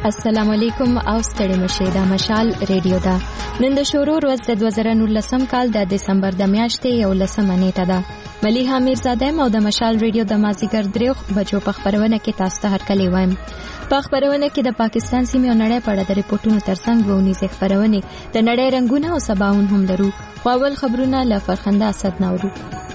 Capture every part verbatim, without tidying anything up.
السلام علیکم او ستړي مشه دا مشال ریډیو دا نن د شورو ورځ د دوه زره نولسم کال د دسمبر د میاشتې یو لسمه نیټه ده. ملیحه میرزاده او د مشال ریډیو د مازیګر دریو بجو په خبرونه کې تاسو ته هرکلی وایم. په خبرونه کې د پاکستان سیمې او نړۍ په اړه د ریپورتونو ترڅنګ وونیزه خبرونه د نړۍ رنگونه او سباون هم لرو. اول خبرونه له فرخنده اسد نورو.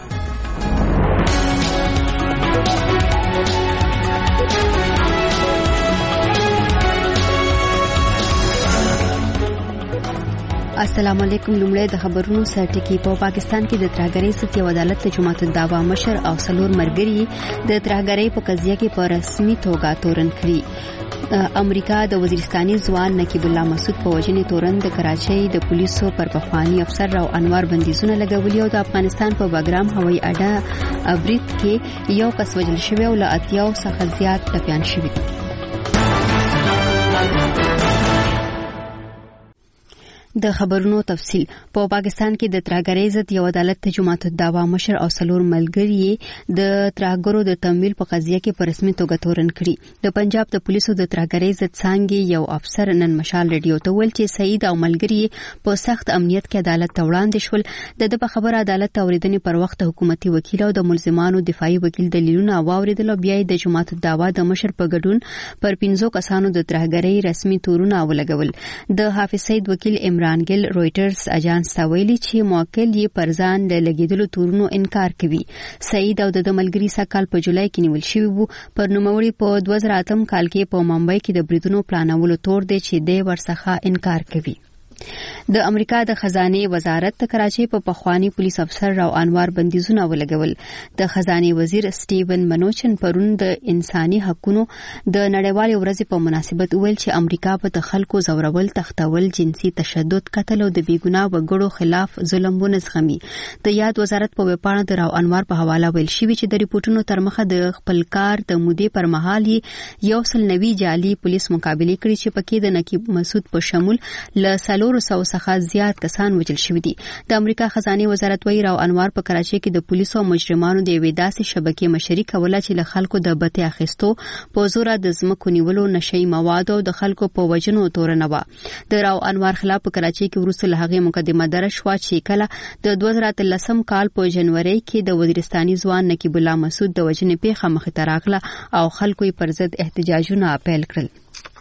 السلام علیکم. لومړی د خبرونو سرټکی. په پاکستان کې د ترهګرۍ ضد یو عدالت ته جماعت الدعوا مشر او څلور مرګري د ترهګرۍ په قضیه کې په رسمي توګه تورن کړي. امریکا د وزیرستاني ځوان نقیب الله مسعود په وژنې تورن د کراچۍ د پولیسو پر پخوانی افسر راو انوار بندیزونه لګولي او د افغانستان په باګرام هوایي اډه ابریت کې یو کس وژل شوی او له اتیاو څخه زیات ټپیان شوي. د خبرونو تفصیل. په پاکستان کې د ترهګرۍ ضد یو عدالت ته جماعت الدعوا مشر او څلور ملګري د ترهګرو د تمویل په قضیه کې په رسمي توګه تورن کړي. د پنجاب د پولیسو د ترهګرۍ ضد څانګې یو افسر نن مشال ریډیو ته ویل چې سعید او ملګري په سخت امنیت کې عدالت ته وړاندې شول. د د په خبره عدالت اوریدنې پر وخت حکومتي وکیل او د ملزمانو دفاعي وکیل دلیلونه واوریدل او بیا د جماعت الدعوا د مشر په ګډون پر پنځو کسانو د ترهګرۍ رسمي تورونه ولګول. د حافظ سعید وکیل عمران ګل رويټرز اجانس ته ویلي چې موکل یې پر ځان د لګیدلو تورونو انکار کوي. سعید او د ملګري سکهال په جولای کې نیول شوی وو. پر نوموړي په دوه زره اتم کال کې په ممبئی کې د بریدونو پلانولو تور دی چې د ورڅخه انکار کوي. د امریکا د خزانه وزارت د کراچۍ په پخوانی پولیس افسر راو انوار بندیزونه ولګول. د خزانه وزیر سټیون منوچن پرون د انساني حقوقو د نړیوال ورځې په مناسبت ویل چې امریکا په د خلکو زورول، تختول، جنسي تشدد، قتل او د بیګناه وګړو خلاف ظلم ونزغمي. د یاد وزارت په وپاڼه د راو انوار په حواله ویل شوی چې د ریپورتونو تر مخه د خپل کار د مودې پر مهال یو سل نوي جعلي پولیس مقابله کړي چې پکې د نقیب مسعود په شمول ل سلور سو څخه زیات کسان وژل شوي دي. د امریکا خزانه وزارت وایي راو انوار په کراچۍ کې د پولیسو او مجرمانو د یوې داسې شبکې مشري کوله چې له خلکو د بته اخیستو، په زور د ځمکو نیولو، نشئی مواد او د خلکو په وژنو تورنه و. د راو انوار خلاف په کراچۍ کې وروسته له هغې مقدمه درج شوه چې کله د دوه زره اتلسم کال په جنوري کې د وزیرستاني ځوان نقیب الله مسعود د وژنې پیښه مخې ته راغله او خلکو یې پر ضد احتجاجونه پیل کړل.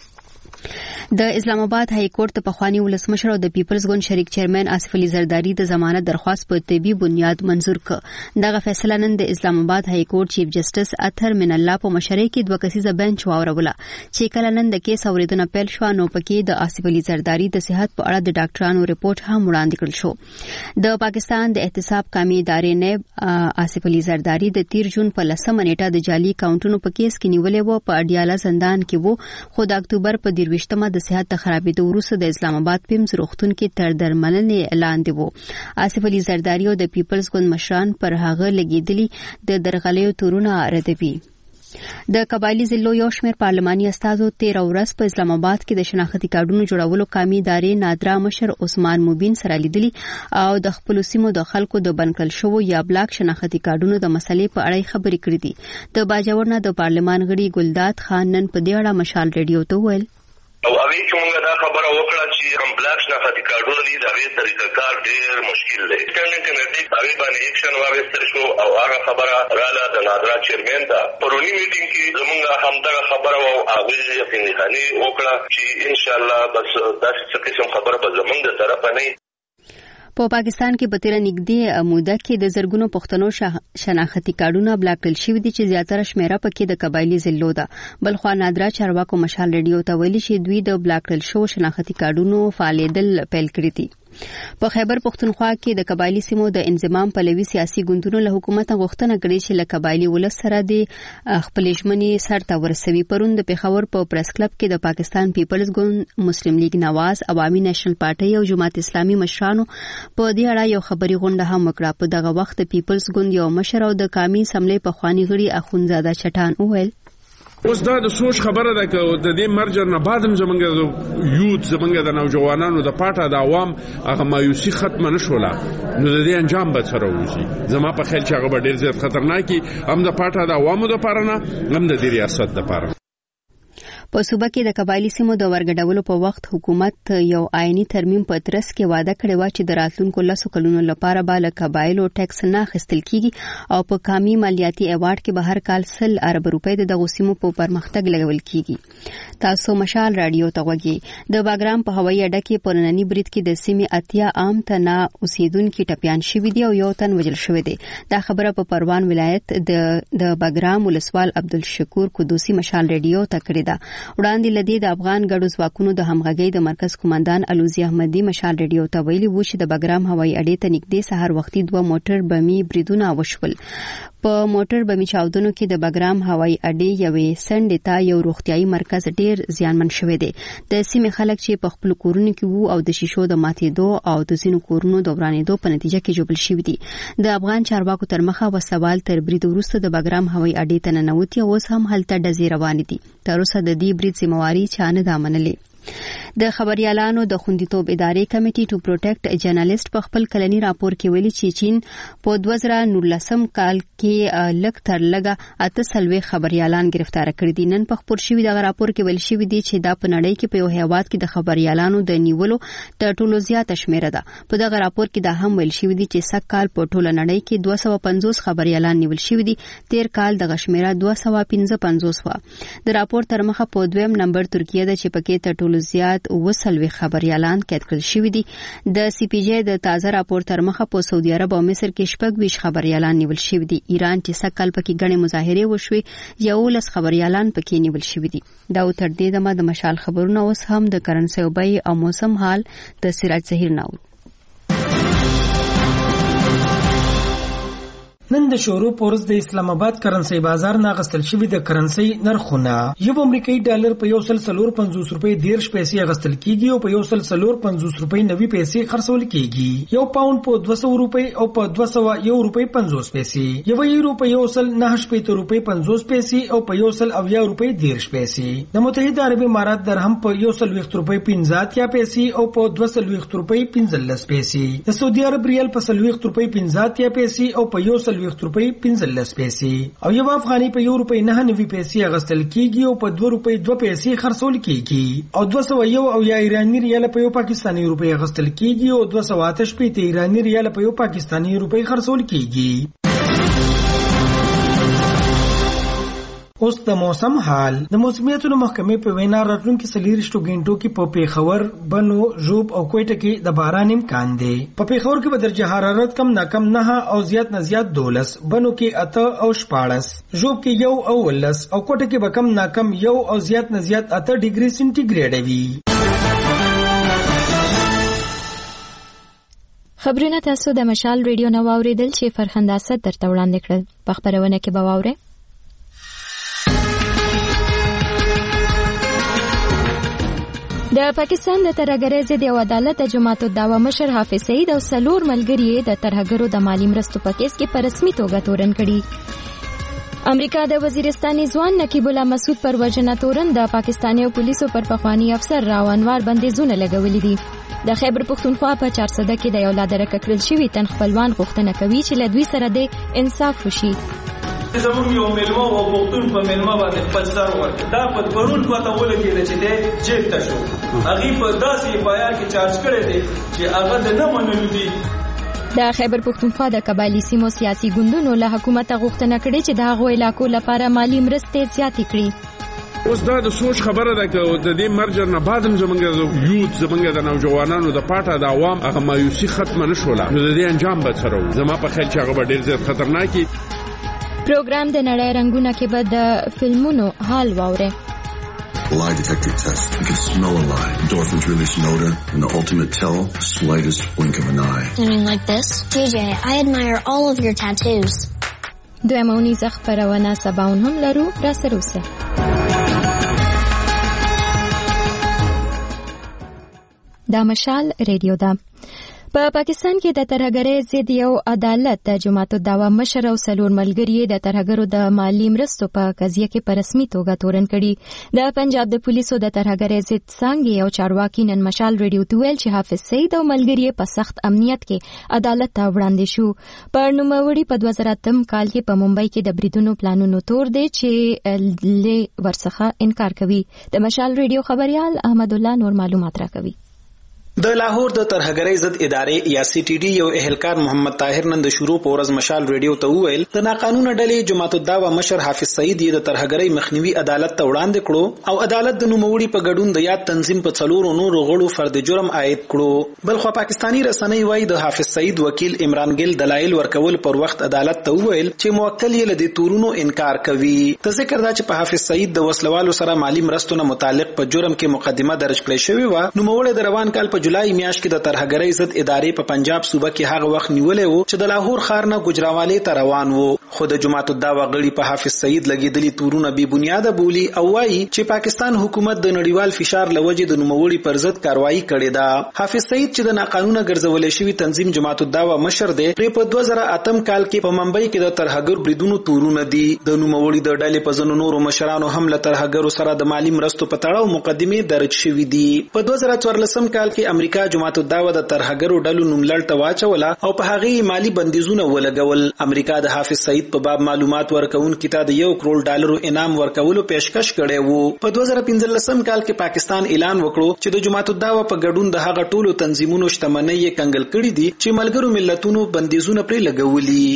د اسلام آباد های کورټ ته پخوانی ولسمشر او د پیپلز ګوند شریک چیرمن آصف علي زرداری د ضمانت درخواست په طبي بنیاد منزور کړ. دغه فیصله نن د اسلام آباد های کورټ چیف جسټس اطهر من الله په مشرۍ کې دوه کسیزه بنچ واوروله چې کله نن د کیس اوریدنه پیل شو نو پکې د آصف علي زرداری د صحت په اړه د ډاکټرانو ریپورت هم وړاندې کړل شو. د پاکستان د احتساب قومي ادارې نه آصف علي زرداری د تیر جون په لسمه نیټه د جعلي اکاونټونو په کیس کې نیولې و. په اډیاله زندان کې وو خو د اکتوبر په دیرويشتمه د صحت د خرابېدو وروسته د اسلام آباد پیمز روغتون کې تر درملنې لاندې وو. آصف علي زرداری او د پیپلز ګوند مشران پر هغه لګیدلي د درغلیو تورونه ردوي. د قبایلی ضلعو یو شمېر پارلماني استازو تیر ورځ په اسلام آباد کې د شناختي کارډونو جوړولو قومي ادارې نادرا مشر عثمان مبین سره لیدلي او د خپل سیمو د خلکو د بنکل شوو یا بلاک شناختي کارډونو د مسلې په اړه خبرې کړې دي. د باجوړ نه د پارلمان غړي ګلداد خان نن په دې اړه مشال ریډیو ته ویل او هغه څنګه دا خبره وکړه چې کمپلیکس نه فاتي کارډونه دي دا غیر طریقه کار ډیر مشکل دی. څنګه چې نزدیک هغه باندې اکشن واغستل شو او هغه خبره رااله د نادرا چیرمن دا پرونی میټینګ کې زمونږ همدغه خبره او هغه یقیني وکړه چې ان شاء الله بس داسې قسم خبره به زمونږ د طرفه نه. په پاکستان کې په تیر نږدې موده کې د زرګونو پښتنو شناختي کارډونه بلاک کړل شوي دي چې زیاتره شمیره پکې د قبایلی ضلعو ده. بلخوا نادرا چارواکو مشال ریډیو ته ویلي چې دوی د بلاک کړل شو شناختي کارډونو فعالیدل پیل کړی دي. په خیبر پختونخوا کې د قبایلی سیمو د انضمام پلوي سیاسي ګوندونو له حکومت غوښتنه کړې چې له قبایلی ولس سره د خپل ژمنې سر ته ورسوي. پرون د پیښور په پریس کلب کې د پاکستان پیپلز ګوند، مسلم لیگ نواز، عوامي نېشنل پارټي او جماعت اسلامي مشرانو په دې اړه یو خبري غونډه هم وکړه. په دغه وخت د پیپلز ګوند یو مشر او د قومي اسمبلی په خواني غړي اخونزاده چټان وویل اوس دا د سوچ خبره ده چې د دې مرجر نه بعدم زمونږ د یوت زمونږ د نوجوانانو د پاټه د عوام هغه مایوسی ختم نشوله نو د دې انجام به سره وځي. زما په خیال چې هغه به ډیر زیات خطرناکي هم د پاټه د عوامو د پاره نه هم د ریاست د پاره. په صوبه کې د قبایلی سیمو د ورګډولو په وخت حکومت یو آئینی ترمیم په ترڅ کې وعده کړې و چې د راتلونکو لسو کلونو لپاره به له قبایلو ټیکس نه اخیستل کیږي او په کامي مالیاتي ایوارډ کې به هر کال سل ارب روپۍ د دغو سیمو په پرمختګ لګول کیږي. تاسو مشال رادیو ته غوږی. د باګرام په هوایي اډه کې په نننی برید کې د سیمې اتیا عام تنه اوسیدونکو ټپيان شوي دي او یو تن وژل شوی دی. دا خبره په پروان ولایت د د باګرام ولسوال عبدالشکور قدوسی مشال رادیو ته کړې ده. وړاندې لدی د افغان ګډو ځواکونو د همغږۍ د مرکز کمانډان الوزي احمدي مشال رادیو ته ویلي و چې د باګرام هوایي اډې ته نږدې سهار وختي دوه موټر بمي بریدونه وشول. په موټر بمي چاودنو کې د باګرام هوایي اډې یوې سندې ته یو روغتيایي مرکز ډیر زیانمن شوی دی. د سیمې خلک چې په خپل کورونو کې وو او د شیشو د ماتېدو او د ځینو کورونو د ورانېدو په نتیجه کې جوړل شوی دي. د افغان چارواکو تر مخه وسوال تر برید وروسته د باګرام هوایي اډې ته ننوتي او اوس هم هلته ډزې روانې دي. تر اوسه د دې برید ذمہواری چا نه ده منلې. د خبريالانو د خوندیتوب ادارې کمیټي ټو پروټیکټ جرنالیست په خپل کلنی راپور کې ویلي چې چین په دوه زره نولسم کال کې لک تر لګه اته سلوي خبريالان گرفتار کړي دي. نن په خبر شوی د راپور کې ویل شوی دی چې دا په نړۍ کې په یو هیواد کې د خبريالانو د نیولو تر ټولو زیاته شمیره ده. په دغه راپور کې دا هم ویل شوی دی چې سږ کال په ټوله نړۍ کې دوه سوه پنځوس خبريالان نیول شوی دي. تیر کال دغه شمیره دوه سوه پنځه پنځوس و. د راپور تر مخه په دویم نمبر ترکیه ده چې پکې تر ټولو زیات وسلوي خبريالان قید کړل شوی دي. د سی پی جی د تازه راپور تر مخه په سعودي عرب او مصر کې شپږ ویش خبريالان نیول شوی دي. ایران چې سکل پکې غنې مظاهره وشوي یو لس خبريالان پکې نیول شوی دي. دا تر دې دمه د مشال خبرونه اوس هم د کرنسي او بای او موسم حال د سراج ظهیر ناو. نن د شورو پورز د اسلام آباد کرنسي بازار نه غستل شوی د کرنسي نرخونه یو امریکایي ډالر په یو سل سلور پنځوس روپۍ دیرش پیسې غستل کیږي او په یو سل سلور پنځوس روپۍ نوي پیسې خرڅول کیږي. یو پاوند په دوه سوه روپۍ او په دوه سوه یو روپۍ پنځوس پیسې. یو یورو په یو سل نه شپږ روپۍ پنځوس پیسې او په یو سل اویا روپۍ دیرش پیسې. د متحده عرب امارات درهم په یو سل ویشت روپۍ پنځه اتیا پیسې او په دوه سل ویشت روپۍ پنځلس پیسې. د سعودي عرب ریال په سل ویشت روپۍ پنځه اتیا پیسې او په یو سل ویشت روپۍ پنځلس پیسې. او یو افغاني په یو روپۍ نه نوي پیسې غستل کیږي او په دوه روپۍ دوه پیسې خرڅول کیږي. او دوه سوه یو او یا ایرانی ریال په یو پاکستاني روپۍ غستل کیږي او دوه سوه اته شپېته ایرانی ریال په یو پاکستاني روپۍ خرڅول کیږي. اوس د موسم حال. د موسمیاتو محکمې په وینا راتلونکي څلېرویشتو غنټو کې په پیښور، بنو، ژوب او کوټه کې د باران امکان دی. په پیښور کې به درجه حرارت کم نه کم نه او زیات نه زیات دولس، بنو کې اته او شپاړس، ژوب کې یو او ولس او کوټه کې به کم نه کم یو او زیات نه زیات اته ډیګري سنټیګریډ وي. خبرونه تاسو د مشال ریډیو نو اوریدل چې فرخنده اسد درته وړاندې کړل. په خبرونه کې به واورئ د پاکستان د ترهګرۍ ضد یو عدالت د جماعت الدعوه مشر حافظ سعید او سلور ملګري د ترهګرو د مالی مرستو په کیس کې په رسمي توګه تورن کړي. امریکا د وزیرستاني ځوان نقیب الله مسعود پر وژنه تورن د پاکستاني پولیسو پر پخوانی افسر راو انوار بندیزونه لګولي دي. د خیبر پختونخوا په چارسده کې د یو لادرکه کړل شوی تن خپلوان غوښتنه کوي چې له دوی سره د انصاف وشي. زموږ یو ملما او پښتون په ملما باندې خپل سر ورکړ. دا په پرون پته ولګېده چې د جیب ته شو. هغه په داسې پایا کې چارج کړی دی چې هغه د نه منلو دي. د خیبر پختونخوا د قبایلی سیمو سیاسي ګوندونو له حکومت غوښتنه کړې چې د هغو علاقو لپاره مالی مرستې زیاتې کړي. اوس دا د سوچ خبره ده چې د دې مرجر نه بعد هم زمونږ د یوت زمونږ د نوجوانانو د پاټه د عوام هغه مایوسي ختمه نشوله. نو د دې انجام به څه و؟ زما په خیال چې هغه به ډېر زیات خطرناک وي. پروګرام د نړۍ رنگونه کې به د فلمونو حال واورئ. Lie detector test. You can smell a lie. Endorphins release an odor, and the ultimate tell, the slightest blink of an eye. I mean like this? J J, I admire all of your tattoos. دویمه اونیزه خپرونه سباون هم لرو. را سره اوسئ. دا مشال ریډیو ده. په پاکستان کې د ترهګرۍ ضد یو عدالت د جماعت الدعوه مشر او څلور ملګري د ترهګرو د مالی مرستو په قضیه کې په رسمي توګه تورن کړي. د پنجاب د پولیسو د ترهګرۍ ضد څانګې او چارواکي نن مشال ریډیو ته ویل چې حافظ سعید او ملګري په سخت امنیت کې عدالت ته وړاندې شو. په نوموړي په دوه زره اتم کال کې په ممبئی کې د بریدونو پلانونو تور دی چې له ورڅخه انکار کوي. د مشال ریډیو خبريال احمد الله نور معلومات راکوي. د لاهور د ترهګرۍ ضد ادارې یا سی ټي ډي یو اهلکار محمد طاهر نن د شروع په ورځ مشال ریډیو ته وویل د ناقانونه ډلې جماعت الدعوه مشر حافظ سعید یې د ترهګرۍ مخنیوي عدالت ته وړاندې کړو او عدالت د نوموړي په ګډون د یاد تنظیم په څلورو نورو غړو فرد جرم عاید کړو. بلخو پاکستانی رسنۍ وایي د حافظ سعید وکیل عمران ګل دلایل ورکول پر وخت عدالت ته وویل چې موکل یې له تورونو انکار کوي. د ذکر دا چې په حافظ سعید د وسلوالو سره مالی مرستو نه متعلق په جرم کې مقدمه درج کړې شوې و. نوموړي د روان کال په جولای میاشت کې د ترهګرۍ ضد ادارې په پنجاب صوبه کې هغه وخت نیولې وو چې د لاهور ښار نه ګجراوالۍ ته روان وو. خو د جماعت الدعوه غړي په حافظ سعید لګېدلي تورونه بې بنیاده بولي او وایي چې پاکستان حکومت د نړیوال فشار له وجې د نوموړي پر ضد کاروایی کړې ده. حافظ سعید چې د ناقانونه ګرځولې شوي تنظیم جماعت الدعوه مشر دی پرې په دوه زره اتم کال کې په ممبئی کې د ترهګر بریدونو تورونه دي. د نوموړي د ډلې په ځینو نورو مشرانو هم له ترهګرو سره د مالی مرستو په تړاو مقدمې درج شوې دي. په دوه زره څوارلسم کال کې امریکا جماعت الدعوه د ترهګرو ډلو نوملړ ته واچوله او په هغه مالی بندیزونه ولګول. امریکا د حافظ سعید په باب معلومات ورکون کیته د یو کروڑ ډالرو انعام ورکولو پیشکش کړی وو. په دوه زره پنځلسم کال کې پاکستان اعلان وکړو چې د جماعت الدعوه په ګډون د هغه ټولو تنظیمونو شتمنۍ یې کنګل کړې دي چې ملګرو ملتونو بندیزونه پرې لګولي.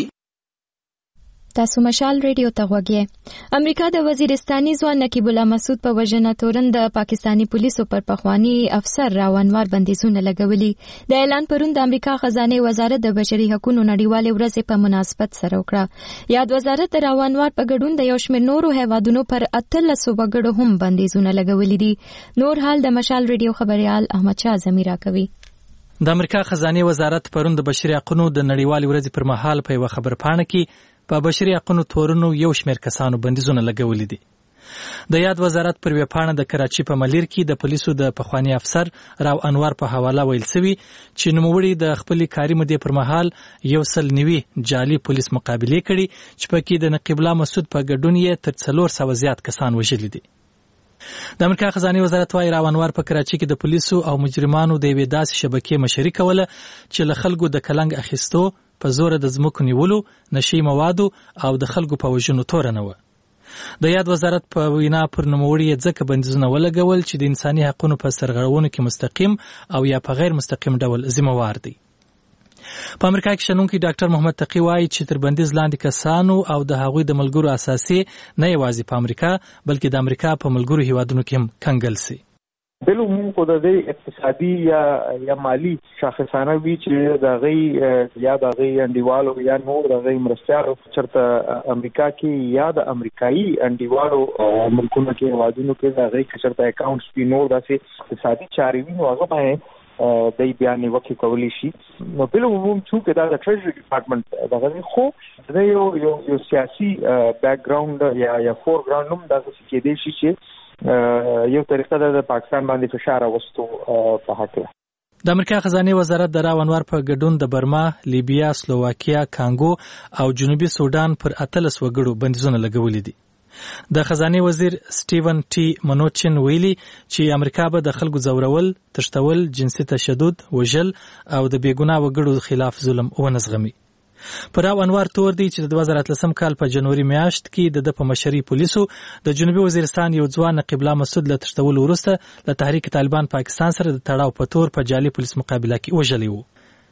تاسو مشال ریډیو ته غوږی. امریکا د وزیرستاني ځوان نقیب الله مسعود په وژنه تورن د پاکستانی پولیسو پر پخوانی افسر راونوار بندیزونه لګولي. د اعلان پرون د امریکا خزانه وزارت د بشري حقوقو نړیوالې ورځې په مناسبت سره وکړه. یاد وزارت د راونوار په ګډون د یو شمېر نورو هیوادونو پر اتلسو وګړو هم بندیزونه لګولي دي. نور حال د مشال ریډیو خبريال احمد شاه زمیرا کوي. د امریکا خزانه وزارت پرون د بشري حقوقو د نړیوالې ورځې پر مهال په یو خبرپاڼه کې په بشري حقوقو تورونو یو شمېر کسانو بندیزونه لګولي دي. د یاد وزارت پر ویبپاڼه د کراچي په ملیر کې د پولیسو د پخوانی افسر راو انوار په حواله ویل شوی چې نوموړي د خپل کاري مودې پر مهال یو سل نوي جعلي پولیس مقابله کړي چې پکې د نقیب الله مسعود په ګډون یې تر څلور سوه زیات کسان وژلي دي. د امریکا خزانه وزارت وايي راو انوار په کراچي کې د پولیسو او مجرمانو د یوې داسې شبکې مشري کوله چې له خلکو د کلنګ اخیستو په زور د ځمکو نیولو، نشي موادو او د خلکو په وژنو تورنه و. د یاد وزارت په وینا پر نوموړي ځکه بندیزونه ولګول چې د انساني حقوقو په سرغړونو کې مستقیم او یا په غیر مستقیم ډول ذمہوار دي. په امریکا کې شنونکي ډاکټر محمد تقی وايي چې تر بندیز لاندې کسانو او د هغوی د ملګرو اساسي نه یوازې په امریکا بلکې د امریکا په ملګرو هیوادونو کې هم کنګل سي. بالعموم خو د دې اقتصادي یا یا مالی شاخصانه وی چې د غي یا د غي انډیوالو یا نور د غي مرستيالو چرته امریکا کې یا د امریکایي انډیوالو ملکونو کې هیوادونو کې د غي چرته اکاونټس په نور داسې اقتصادي چاري وی نو هغه باندې د بیان وکي کولی شي. نو بالعموم چې دا د ټریجري ډپارټمنټ دغه خو د یو یو یو سیاسي بیک ګراوند یا یا فور ګراوند هم دغه کې دی شي چې یو طریقه د پاکستان باندې فشار راوستو په حق ده. د امریکا خزانه وزارت د راو انوار په ګډون د برما، لیبیا، سلوواکیا، کانګو او جنوبي سودان پر اتلس وګړو بندیزونه لګولي دي. د خزانه وزیر سټیون ټي منوچن ویلي چې امریکا به د خلکو ځورول، تشتول، جنسي تشدد، وژل او د بیګناه وګړو خلاف ظلم ونزغمي. پر راو انوار تور دی چې د دوه زره اتلسم کال په جنوري میاشت کې د په مشري پولیسو د جنوبي وزیرستان یو ځوان نقیب الله مسعود له تشتول وروسته له تحریک طالبان پاکستان سره د تړاو په تور په جعلي پولیس مقابله کې وژلی و.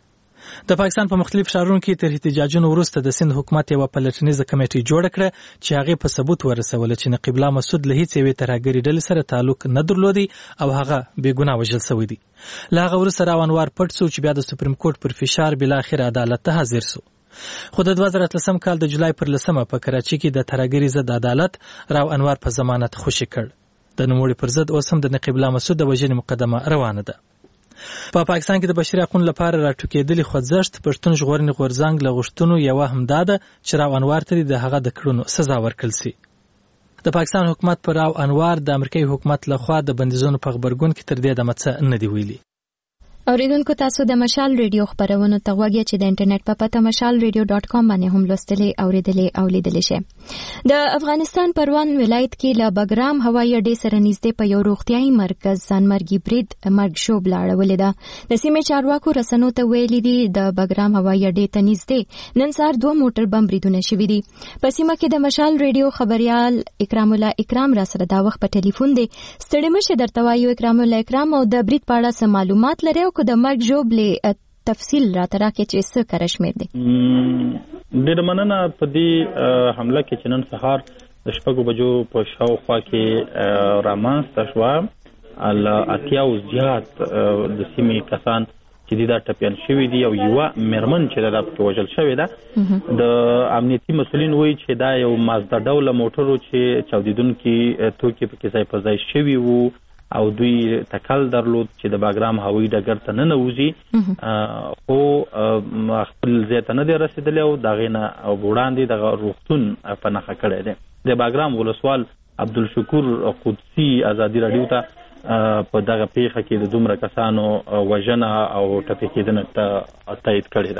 د پاکستان په مختلف ښارونو کې تر احتجاجونو وروسته د سند حکومت یو پلټنیزه کمیټه جوړه کړه چې هغه په ثبوت ورسول چې نقیب الله مسعود له هیڅ یوې ترهګرې ډلې سره تعلق نه درلودي او هغه بې ګناه وژل شوی دی. له هغه وروسته راو انوار پټ شو چې بیا د سپریم کورټ پر فشار بالاخره عدالت ته حاضر شو. خو د دوه زره اتلسم کال د جولای پر لسمه په کراچي کې د ترهګرۍ ضد عدالت راو انوار په ضمانت خوشي کړ. د نوموړي پر ضد اوس هم د نقیب الله مسعود د وژنې مقدمه روانه ده. په پاکستان کې د بشري حقوقو لپاره راټوکېدلي خوځښت پښتون ژغورنې غورځنګ له غوښتنو یوه همدا ده چې راو انوار ته د هغه د کړنو سزا ورکړل شي. د پاکستان حکومت پر راو انوار د امریکایي حکومت لخوا د بندیزونو په غبرګون کې تر دې دمه څه نه دی ویلي. اوریدونکو تاسو د مشال ریډیو خبرونه ته غوږی چې د انټرنیټ په پته مشال ریډیو ډاټ کام باندې هم لوستلې اوریدلې او لیدلې شئ. د افغانستان پروان ولایت کې له بګرام هوایي اډې سره نږدې په یو روغتيایي مرکز ځانمرګي برید مرګ شوب لاړولې ده. د سیمې چارواکو رسنیو ته ویلي دي د بګرام هوایي اډې ته نږدې نن سهار دوه موټر بم بریدونه شوي دي. په سیمه کې د مشال ریډیو خبريال اکرام الله اکرام را سره دا وخت په ټلیفون دی. ستړي مشه درته وایو اکرام الله اکرام، او د برید په اړه معلومات لري کو د مرګ جوړبلې تفصیل را تراکه چې څه کرشمیر دي؟ ډېر مننه. په دې حمله کې چې نن سهار د شپږو بجو په شاوخوا کې رامنځته شوه، له اتیاو زیات د سیمې کسان چې دا ټپیان شوي دي او یوه مېرمن چې دا پکې وژل شوې ده. د امنیتي مسؤلین وایي چې دا یو مازدا ډوله موټرو چې چاودیدونکي توکي پکې ځای په ځای شوي وو او دوی تکل درلود چې د باګرام هوایي ډګر ته نه نوځي، خو خپل ځای ته نه دی رسېدلی او د هغې نه وړاندې دغه روغتون په نښه کړی دی. د باګرام ولسوال عبدالشکور قدسي ازادي راډیو ته په دغه پیښه کې د دومره کسانو وژنه او ټپي کېدنه ته تایید کړې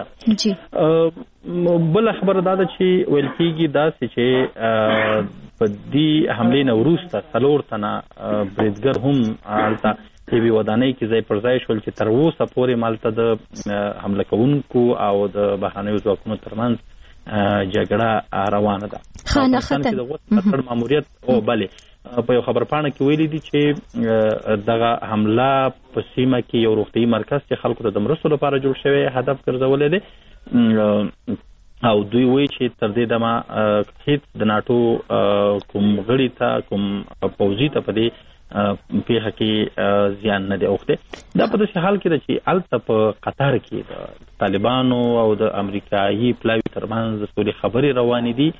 ده. بله خبره دا ده چې ویل کېږي داسې چې په دې حملې نه وروسته څلور تنه بریدګر هم هلته یوې ودانۍ کې ځای پر ځای شول چې تر اوسه پورې مالته د حمله کوونکو او د بهرنیو ځواکونو ترمنځ جګړه روانه ده. افغانستان کې د غوث کتړ ماموریت او بلې په یو خبرپاڼه کې ویلي دي چې دغه حمله په سیمه کې یو روغتیایي مرکز چې خلکو ته د مرستو لپاره جوړ شوی هدف ګرځولی دی، او دوی وایي چې تر دې دمه هیڅ د ناټو کوم غړي ته کوم پوځي ته په دې پیښه کې زیان نه دی اوښتی. دا په داسې حال کې ده چې هلته په قطر کې د طالبانو او د امریکایي پلاوي ترمنځ د سولې خبرې روانې دي.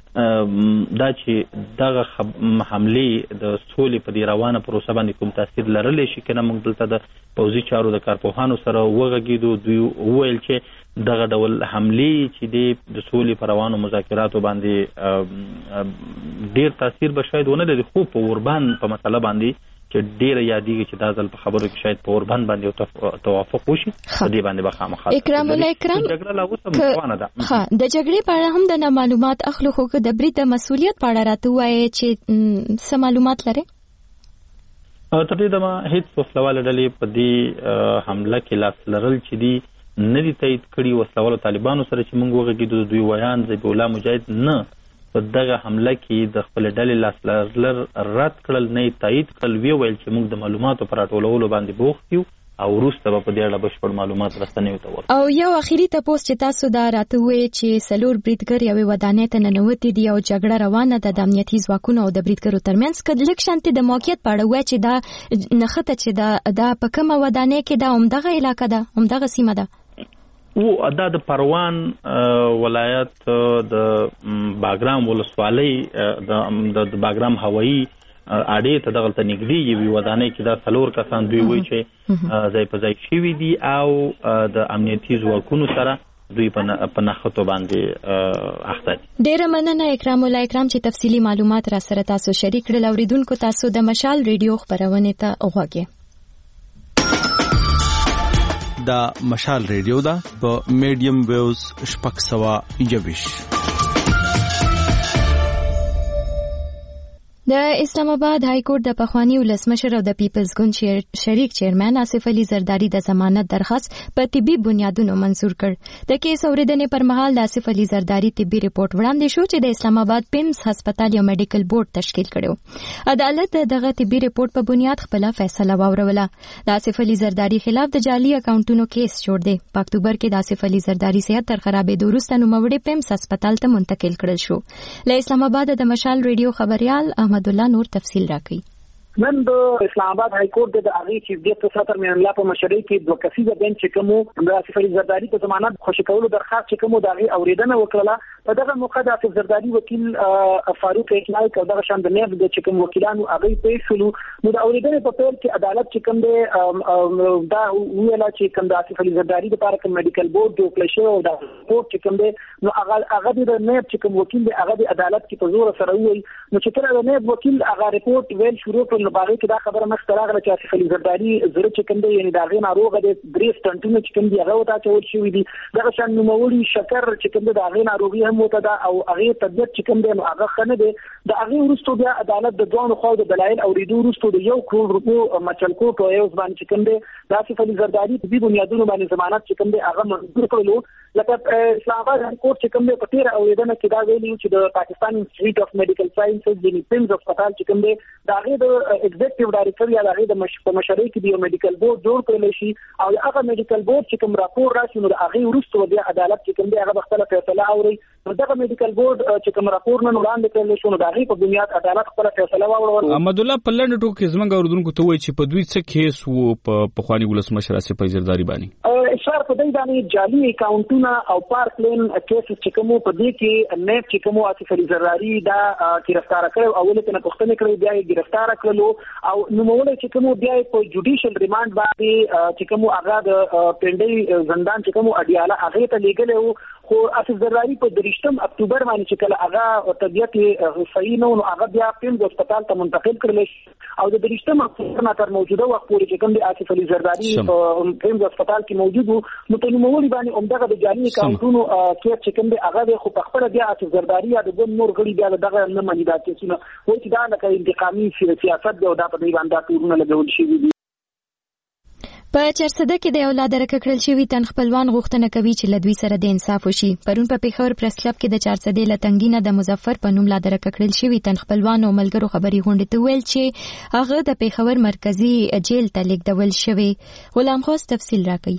دا چې دغه حملې د سولې په دې روانه پروسه باندې کوم تاثیر لرلی شي که نه، موږ دلته د پوځي چارو د کارپوهانو سره وغږېدو. دوی وویل چې دغه ډول حملې چې دی د سولې په روانو مذاکراتو باندې ډېر تاثیر به شاید ونه لري، خو په اوربان په مسله باندې چې ډېره یادېږي چې دا ځل په خبرو کې شاید په اوربان باندې توافق وشي، په دې باندې به خامخا اکرام الله اکرام جګړه لا اوس هم روانه ده. ښه، د جګړې په اړه هم د معلومات اخلو، خو که د برید د مسؤلیت په اړه راته ووایې چې څه معلومات لرې؟ تر دې دمه هېڅ وسلواله ډلې په دې حمله کې لاس لرل چې دي نه دي تایید کړي. وسلوالو طالبانو سره چې موږ وغږېدو، دوی ویان ذبیح الله مجاهد نه په دغه حمله کې د خپل ډلې لاس لرل رد کړل، نه یې تایید کړل. وی ویل چې موږ د معلوماتو په راټولولو باندې بوخت یو او وروسته به په دې اړه بشپړ معلومات رسنیو ته ورکړو. او یو اخري تپوس چې تاسو دا راته ووایئ چې څلور بریدګر یوې ودانۍ ته ننوتي دي او جګړه روانه ده د امنیتي ځواکونو او د بریدګرو ترمنځ، که لږ شانتې د موقعیت په اړه ووایئ چې دا نښته چې دا په کومه ودانۍ کې ده، همدغه علاقه ده، همدغه سیمه ده؟ او دا د پروان ولایت د باګرام ولسوالۍ د باګرام هوایي اډې ته دغلته نږدې یوې ودانۍ کې دا څلور کسان دوی وایي چې ځای په ځای شوي دي او د امنیتي ځواکونو سره دوی په نښتو باندې اخته دي. ډېره مننه اکرام الله اکرام چې تفصیلي معلومات را سره تاسو شریک کړل. اوریدونکو تاسو د مشال ریډیو خبرونې ته غوږی. دا مشال ریډیو دا په میډیم ویوز شپږ سوه یوویش. د اسلام آباد های کورټ د پخوانی ولسمشر او د پیپلز ګوند شریک چیرمن آصف علي زرداری د ضمانت درخواست په طبي بنیادونو منزور کړ. د کیس اوریدنې پر مهال د آصف علي زرداری طبي ریپورت وړاندې شو چې د اسلام آباد پیمز هسپتال یو میډیکل بورډ تشکیل کړو. عدالت دغه طبي ریپورت په بنیاد خپل فیصله واوروله. د آصف علي زرداری خلاف د جعلي اکاونټونو کیس جوړ دی. په اکتوبر کې د آصف علي زرداری صحت تر خرابېدو وروسته نوموړی پیمز هسپتال ته منتقل کړل شو. له اسلام آباد د مشال ریډیو خبريال احمد الله نور تفصیل راکړي. نن د اسلام آباد های کورټ د هغې چیف جسټس ساتر مین الله په مشرۍ کې دوه کسیزه بینچ چې کوم د آصف علي زرداری په ضمانت خوشی کولو درخواست چې کوم د هغې اوریدنه وکړله، په دغه موقع د آصف زرداری وکیل فاروق اقناعي او دغه شان د نیب د چکم وکیلانو هغه پیښ شول. نو د اوریدنې په پیل کې عدالت چې کوم دی دا ویلا چې کوم د آصف علي زرداری لپاره کوم میډیکل بورډ جوړ کړی شو او دا رپورټ چې کوم دی نو هغه هغه د نیب چې کوم وکیل دی هغه د عدالت کې په زور سره وایي. نو چې کله د نیب وکیل هغه رپورټ ویل شروع کړ نو باغې کې دا خبره مخ راغله چې آصف علي زرداری زړه چې کوم دی یعنی دا غي ناروغه د درې سټنټونه چې کوم دی هغه وتا چول شوی دی. دغه شان نوموړي شکر چې کوم دی دا غي ناروغي هم وته دا او هغه طبيعت چې کوم دی نو هغه خنه دی د هغه ورستو بیا عدالت د دوه خو د دلایل او ریډو ورستو د یو کروڑ روپیو مچلکو په یو ځبان چې کوم دی د آصف علي زرداری په دې بنیادونو باندې ضمانت چې کوم دی هغه منظور کړلو. لکه اسلام آباد کورټ چې کوم دی په تیر اوریدنه کې دا ویلي چې د پاکستان انسټیټیوټ اف میډیکل ساينسز د پیمز هسپتال چې کوم دی دا غي د ایگزیکټیو ډایریکټر یا د غي د مشورې کې دی میډیکل بورډ جوړ کړل شي او هغه میډیکل بورډ چې کوم راپور راشي نو هغه ورستو بیا عدالت چې کوم دی هغه خپل فیصله اوري. نو دغه میډیکل بورډ چې کوم راپور نن وړاندې کړل شو نو دا غي په بنیاد عدالت خپل فیصله واورول. احمد الله پلند ټوک کې زمونږ اوردونکو ته وایي چې په دوی څه کیس وو په پخوانی ولسمشر آصف علي زرداری باندې اشاره په دې باندې جعلي اکاونټونه او پارک لین کیس چې کوم په دې کې نیب چې کوم آصف علي زرداری دا گرفتار کړو او ولې نه پښتنه کړو بیا یې گرفتار کړلو او نوموړی چې کوم بیا په جوډیشل ریماند باندې چې کوم هغه د پنډي زندان چې کوم اډیاله هغه ته لیږل خو آصف زرداری په درشتم اکتوبر باندې چې کله هغه طبيعت صحیح نو هغه بیا پیمز هسپتال ته منتقل کړل او د درشتم اکتوبر نه تر موجوده وخت پورې چې کوم د آصف علي زرداری په پیمز هسپتال کې موجود وو نو په نوموړي باندې عمدغه د جعلي اکاونټونو کې چې کوم د هغه خو په خپل بیا آصف زرداری یا د نور غړي بیا دغه نه منی دا کیسونه وایي چې دا لکه انتقامي سیاست دی او دا په دې باندې تورونه لګول شوي دي. په چرسده کې د اولاد راکړل شوی تن خپلوان غوښتنه کوي چې لدوی سره د انصاف وشي. پرون په پیښور پریس کلب کې د چرسده لتنګینه د مظفر په نوم لاده راکړل شوی تن خپلوان او ملګرو خبري غونډه ته ویل چې هغه د پیښور مرکزی جیل ته لیږدول شوی. غلام خاص تفصیل راکړي.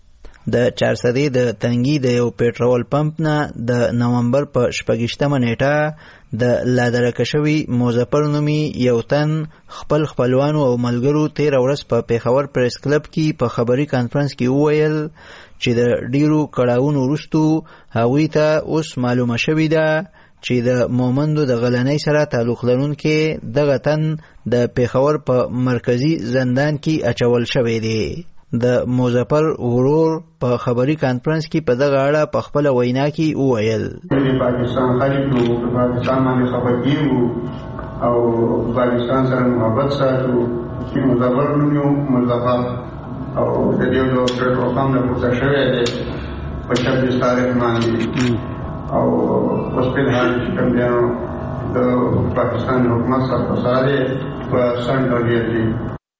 د چارسدې د تنګي د یو پېټرول پمپ نه د نومبر په شپږشتمه نیټه د لادرکه شوي مظفر نومي یو تن خپل خپلوانو او ملګرو تیر ورځ په پیښور پریس کلب کې په خبري کانفرنس کې وویل چې د ډیرو کړهونو وروسته هغوی ته اوس معلومه شوې ده چې د مومندو د غلنۍ سره تعلق لرونکي دغه تن د پیښور په مرکزی زندان کې اچول شوی دی. د مظفر ورور په خبري کانفرنس کې په دغه اړه په خپل وینا کې وویل چې پاکستان خلک نو پاکستان باندې خبرګي او پاکستان سره محبت ساتو چې مظفر نو مظفر او د دې د پټرول پمپ نه پورته شوی دی په شپږ تاریخ باندې او اوس په حال کې کوم دی د پاکستان حکومت سره سره په سنټرل دی.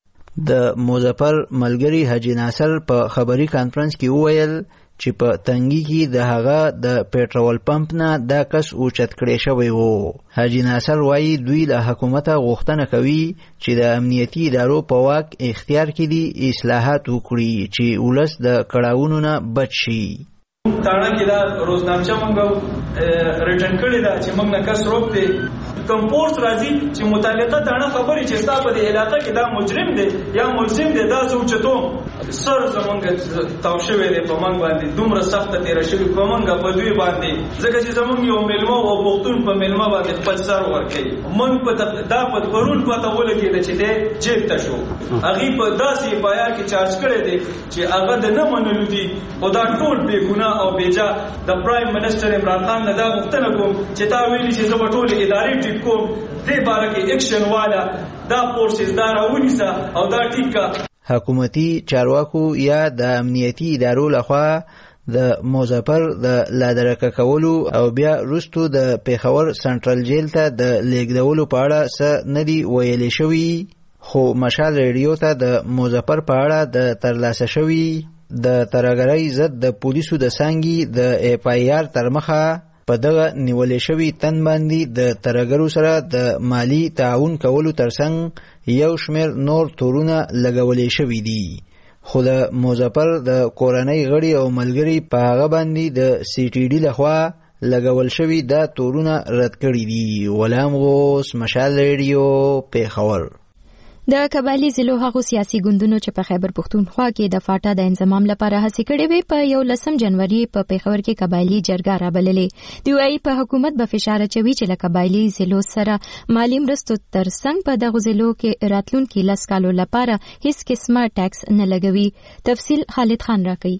د مظفر ملګری حاجی ناصر په خبري کانفرنس کې وویل چې په تنګي کې د هغه د پېټرول پمپ نه دا کس اوچت کړی شوی وو. حاجی ناصر وایي دوی له حکومته غوښتنه کوي چې د امنیتي ادارو په واک اختیار کې دي اصلاحات وکړي چې ولس د کړهونو نه بچ شي. تاړه کې دا روزنامچه مونږ ریټن کړی دا چې موږ نه کس روک دی کوم پورت راځي چې متعلقه تاړه خبرې چې ستا په دې علاقه کې دا مجرم دی یا ملزم دی دا سوچتو سر زمونږ تاو شوی دی په موږ باندې دومره سخته تیره شوې په موږ په دوی باندې ځکه چې زمونږ یو میلمه او پښتون په میلمه باندې خپل سر ورکوي موږ په دا په پرون پته ولګېده چې دی جیب ته شو هغې په داسې پایا کې چارج کړی دی چې هغه د نه منلو دي خو دا ټول بې ګناه او بېجا د پرایم منسټر عمران خان نه دا غوښتنه کوم چې تا ویلي چې زه به ټولې ادارې ټیک کوم دې باره کې اکشن والا دا فورسز دا راونیسه او دا ټیک کا. حکومتي چارواکو یا د امنیتي ادارو لخوا د مظفر د لادرکه کولو او بیا وروستو د پیښور سنټرل جیل ته د لیږدولو په اړه څه نه دي ویلې شوي. خو مشال ریډیو ته د مظفر په اړه د ترلاسه شوي د ترهګرۍ ضد د پولیسو د څانګې د اف آی آر تر مخه په دغه نیولې شوي تن باندې د ترهګرو سره د مالی تعاون کولو ترڅنګ یو شمېر نور تورونه لګولې شوي دي. خو د مظفر د کورنۍ غړي او ملګري په هغه باندې د سی ټي ډي لخوا لګول شوي دا تورونه رد کړي دي. غلام غوث، مشال ریډیو، پیښور. د قبایلی ضلعو هغو سیاسي ګوندونو چې په خیبر پښتونخوا کې د فاټا د انضمام لپاره هڅې کړې وې په یو لسم جنوري په پیښور کې قبایلی جرګه رابللې دی وايي په حکومت به فشار اچوي چې له قبایلی ضلعو سره مالی مرستو ترڅنګ په دغو ضلعو کې راتلونکي لس کالو لپاره هیڅ قسمه ټیکس نه لګوي. تفصیل خالد خان راکوي.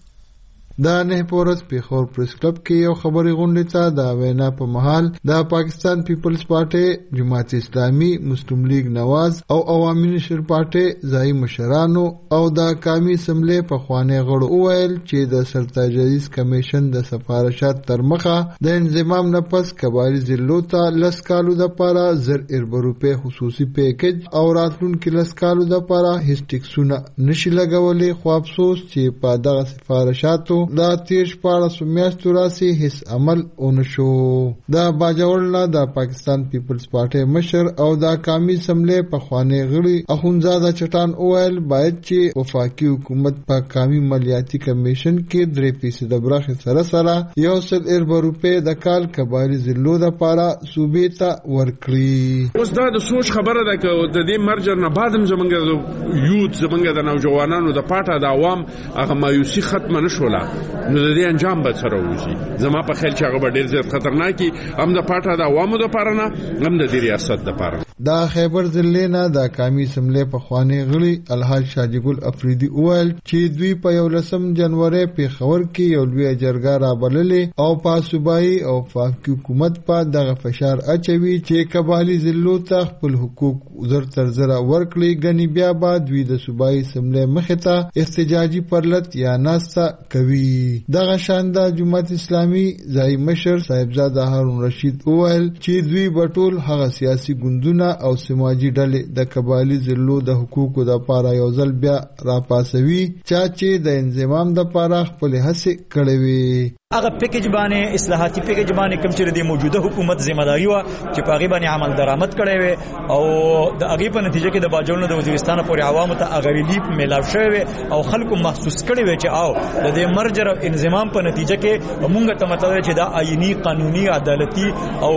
د نه پورز پیښور پریس کلب کې یو خبري غونډه ته د وینا په محل د پاکستان پیپلز پارټي، جماعت اسلامي، مسلم لیگ نواز او عوامي نشر پارټي ځای مشرانو او د قومي اسمبلی په خوانې غړو ویل چې د سرتاجریز کمیشن د سفارشات تر مخه د انضمام نه پس قبایلی ضلعو ته لس کالو د پاره زر ارب روپے خصوصي پیکج او راتلونکي لس کالو د پاره هیڅ ټیکسونه نشي لګولې. خو افسوس چې په دغه سفارشاتو دا تیر شپاړس میاشتو راسي هیڅ عمل ونشو. د باجوړ د پاکستان پیپلز پارټي مشر او د قومي اسمبلی په خوانې غړي اخونزاده چټان اویل باید چې وفاقي حکومت په قومي مالیاتي کمیشن کې درې فیصد برخه سره سره یو سل ارب روپے د کال قبایلی ضلعو لپاره صوبې ته ورکړي. اوس دا د سوچ خبره ده چې د دې مرجر نه بعد هم زمونږ یوت زمونږ د نوجوانانو د پاټه د عوام هغه مایوسي ختم نشوله، نو د دې انجام به سره وځي. زما په خیال چې هغه ډېر زیات خطرناکي هم د پاټه د عوامو لپاره نه هم د دې ریاست لپاره. د خیبر ضلع نه د قومي اسمبلی په خوانې غړي الحاج شاجګل افریدي وویل چې دوی په یو لسم جنوري پیښور کې یو لوی جرګه رابللې او په صوبایي او وفاقي حکومت په دغه فشار اچوي چې قبایلی ضلعو ته خپل حقوق زر تر زر ورکړي. ګنې بیا به دوی د صوبایي اسمبلی مخې ته احتجاجي پرلط یا ناسته کوي. دغه شاندا جماعت اسلامي ځای مشر صاحبزاده هارون رشید وویل چې دوی به ټول هغه سیاسي ګوندونه او سماجی ډلې د قبایلی ضلعو د حقوقو د پاره یو ځل بیا راپاسوي چا چې د انضمام د پاره خپل هڅې کړې وي. هغه پیکج باندې اصلاحاتي پیکج باندې کوم چې د موجوده حکومت ذمہ داری و چې په هغه باندې عمل درآمد کړي وي او د هغه په نتیجه کې د باجوړو د وزیرستان پورې عوامو ته هغه ریلیف میلاو شوی او خلکو محسوس کړي وي چې او د دې مرجر او انضمام په نتیجه کې موږ ته مطلب چې دا آئینی قانوني عدالتي او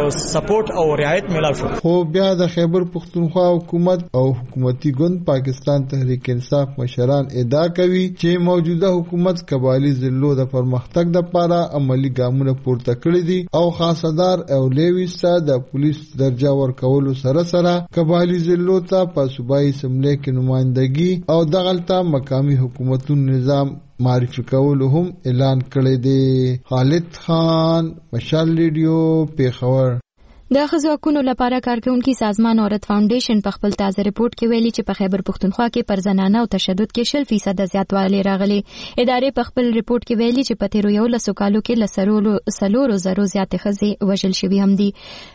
سپورټ او رعایت میلاو شو. خو بیا د خیبر پښتونخوا حکومت او حکومتي ګوند پاکستان تحریک انصاف مشران ادعا کوي چې موجوده حکومت قبایلی ضلعو د پرمختګ لپاره عملی ګامونه پورته کړی دي او خاصدار او لیویستا د پولیس درجه ورکولو سره سره قبایلی ضلعو ته په صوبایي اسمبلی کې نمائندګي او دغلته مقامي حکومتونو نظام معرفي کولو هم اعلان کړی دی. خالد خان، مشال ریډیو، پیښور. د ښځو حقوقو لپاره کارکونکي سازمان عورت فاونډیشن په خپل تازه ریپورت کې ویلي چې په خیبر پښتونخوا کې پر زنانه او تشدد کې شل فیصد زیاتوالی راغلی. ادارې په خپل ریپورت کې ویلي چې په تیرو یو لسو کالو کې له څلورو زرو زیاتې ښځې وژل شوي هم دي.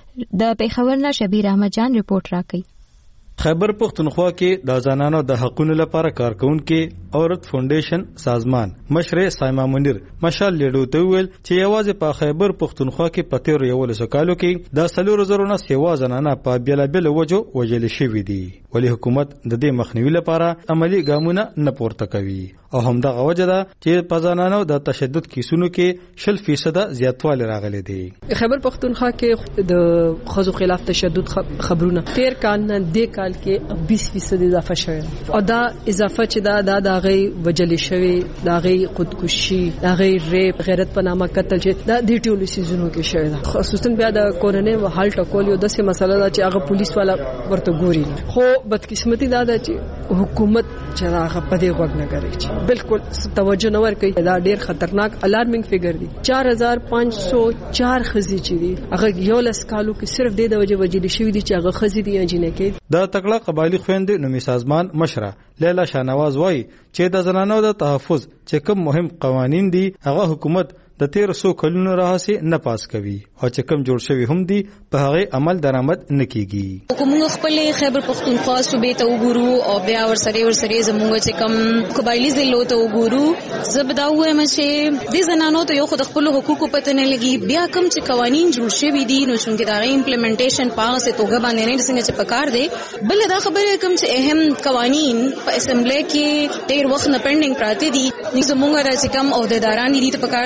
د پیښور نه شبیر احمد جان ریپورت راکوي. خیبر پښتونخوا کې د زنانو د حقوقو لپاره کارکونکي عورت فاونډیشن سازمان مشر سایما منیر مشال لیډو ته ویل چې یوازې په خیبر پښتونخوا کې په تیر یو لسو کالو کې د څلورو زرو نه سیوا زنانه په بیلابل وجو وژل شوي دي، ولی حکومت د دې مخنیوي لپاره عملی ګامونه نه پورته کوي او همدغه وجه ده چې په زنانو د تشدد کیسونو کې شل فیصد زیاتوالی راغلی دی. خیبر پښتونخوا کې د ښځو خلاف تشدد خبرونه تیر کال نه د کال کې بیس فیصد اضافه شوی او دا اضافه چې دا د داغي وجل شوی داغي خودکشي داغي ریپ غیرت په نامه قتل چې دا د ټولو سيزونو کې شوی دا خصوصا بیا د کورنۍ و حال ټکول یو داسې مسله ده چې هغه پولیس والا ورته ګوري. خو بدقسمتي دا ده چې حکومت چې هغه په دې غوږ نه کوي، بالکل توجه نه ورکوي. دا ډیر خطرناک الارمینګ فیګر دی. چار هزار پنځه سوه چار خزي چې دي هغه یو لس کالو کې صرف د وجه وجل شوی دي چې هغه خزي دي جنې کې. دا تکړه قبایلی خويندې نومي سازمان مشره لیلا شاهنواز وایي چې د زنانو د تحفظ چې کوم مهم قوانین دي هغه حکومت د تیر سو کلونو راهسي نه پاس کوي او چې کوم جوړ شوی هم دي په هغه عمل درآمد نه کیږي. کوم خپل خیبر پښتونخوا صوبې ته وګورو او بیا ورسره ورسره زموږ چې کوم قبایلی ضلعو ته وګورو زبدا وایم چې د زنانو ته یو خود خپل حقوقو پته نه لګي. بیا کوم چې قوانین جوړ شوی دي نو څنګه دا امپلیمنټیشن پاغه سه توګه باندې نه څنګه چې پکار دی. بل دا خبره کوم چې اهم قوانین په اسمبلی کې ډیر وخت نه پینډینګ پراته دي زموږ راځي کوم عہدیداران دي ته پکار دي چې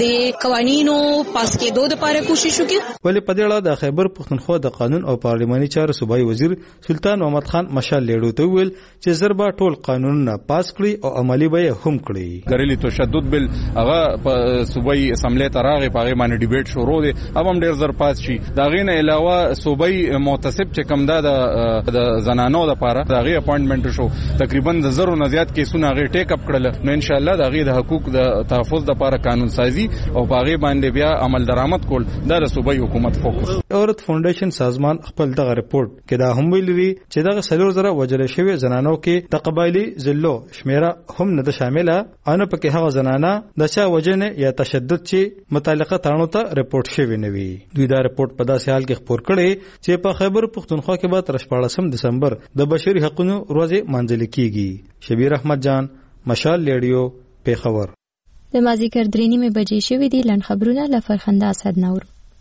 د قوانینو پاس کېدو لپاره کوشش وکړو. ولې په دې اړه د خیبر پښتونخوا د قانون او پارلماني چارو صوبایي وزیر سلطان محمد خان مشال لیډو ته ویل چې زربا ټول قانونونه پاس کړي او عملی به هم کړي. غریلی تشدد بل هغه په صوبایي اسمبلی ته راغی، په هغه باندې ډیبیټ شروع دی، هم هم ډیر زر پاس شي. دا غینه علاوه صوبایي متصب چې کوم دا د زنانو لپاره دا غي اپاینټمنټ شو، تقریبا د زرو نه زیات کیسونه غي ټیک اپ کړل. نو ان شاء الله دا غي د حقوق د تحفظ لپاره قانون سازي او په هغه باندې بیا عمل درآمد کول دا د صوبایي حکومت فوکس. عورت فاونډیشن سازمان خپل دغه رپورت کې دا هم ویلي چې دغه سلور زره وجل شوی زنانو کې د قبایلی ذلو شمیره هم نه شامله، ان په کې هغه زنانه د چا وجنه یا تشدد چې متعلقه تړونو ته رپورت شوی نه وي. دوی دا رپورت په داسې حال کې خبر کړي چې په خیبر پښتونخوا کې به تر شپاړسم دسمبر د بشري حقوقو ورځ منځل کیږي. شبیر احمد جان، مشال لیډیو، پیښور. د مازیګر درې نیمې بجې شوې دي. لنډ خبرونه له فرخنده اسد نور.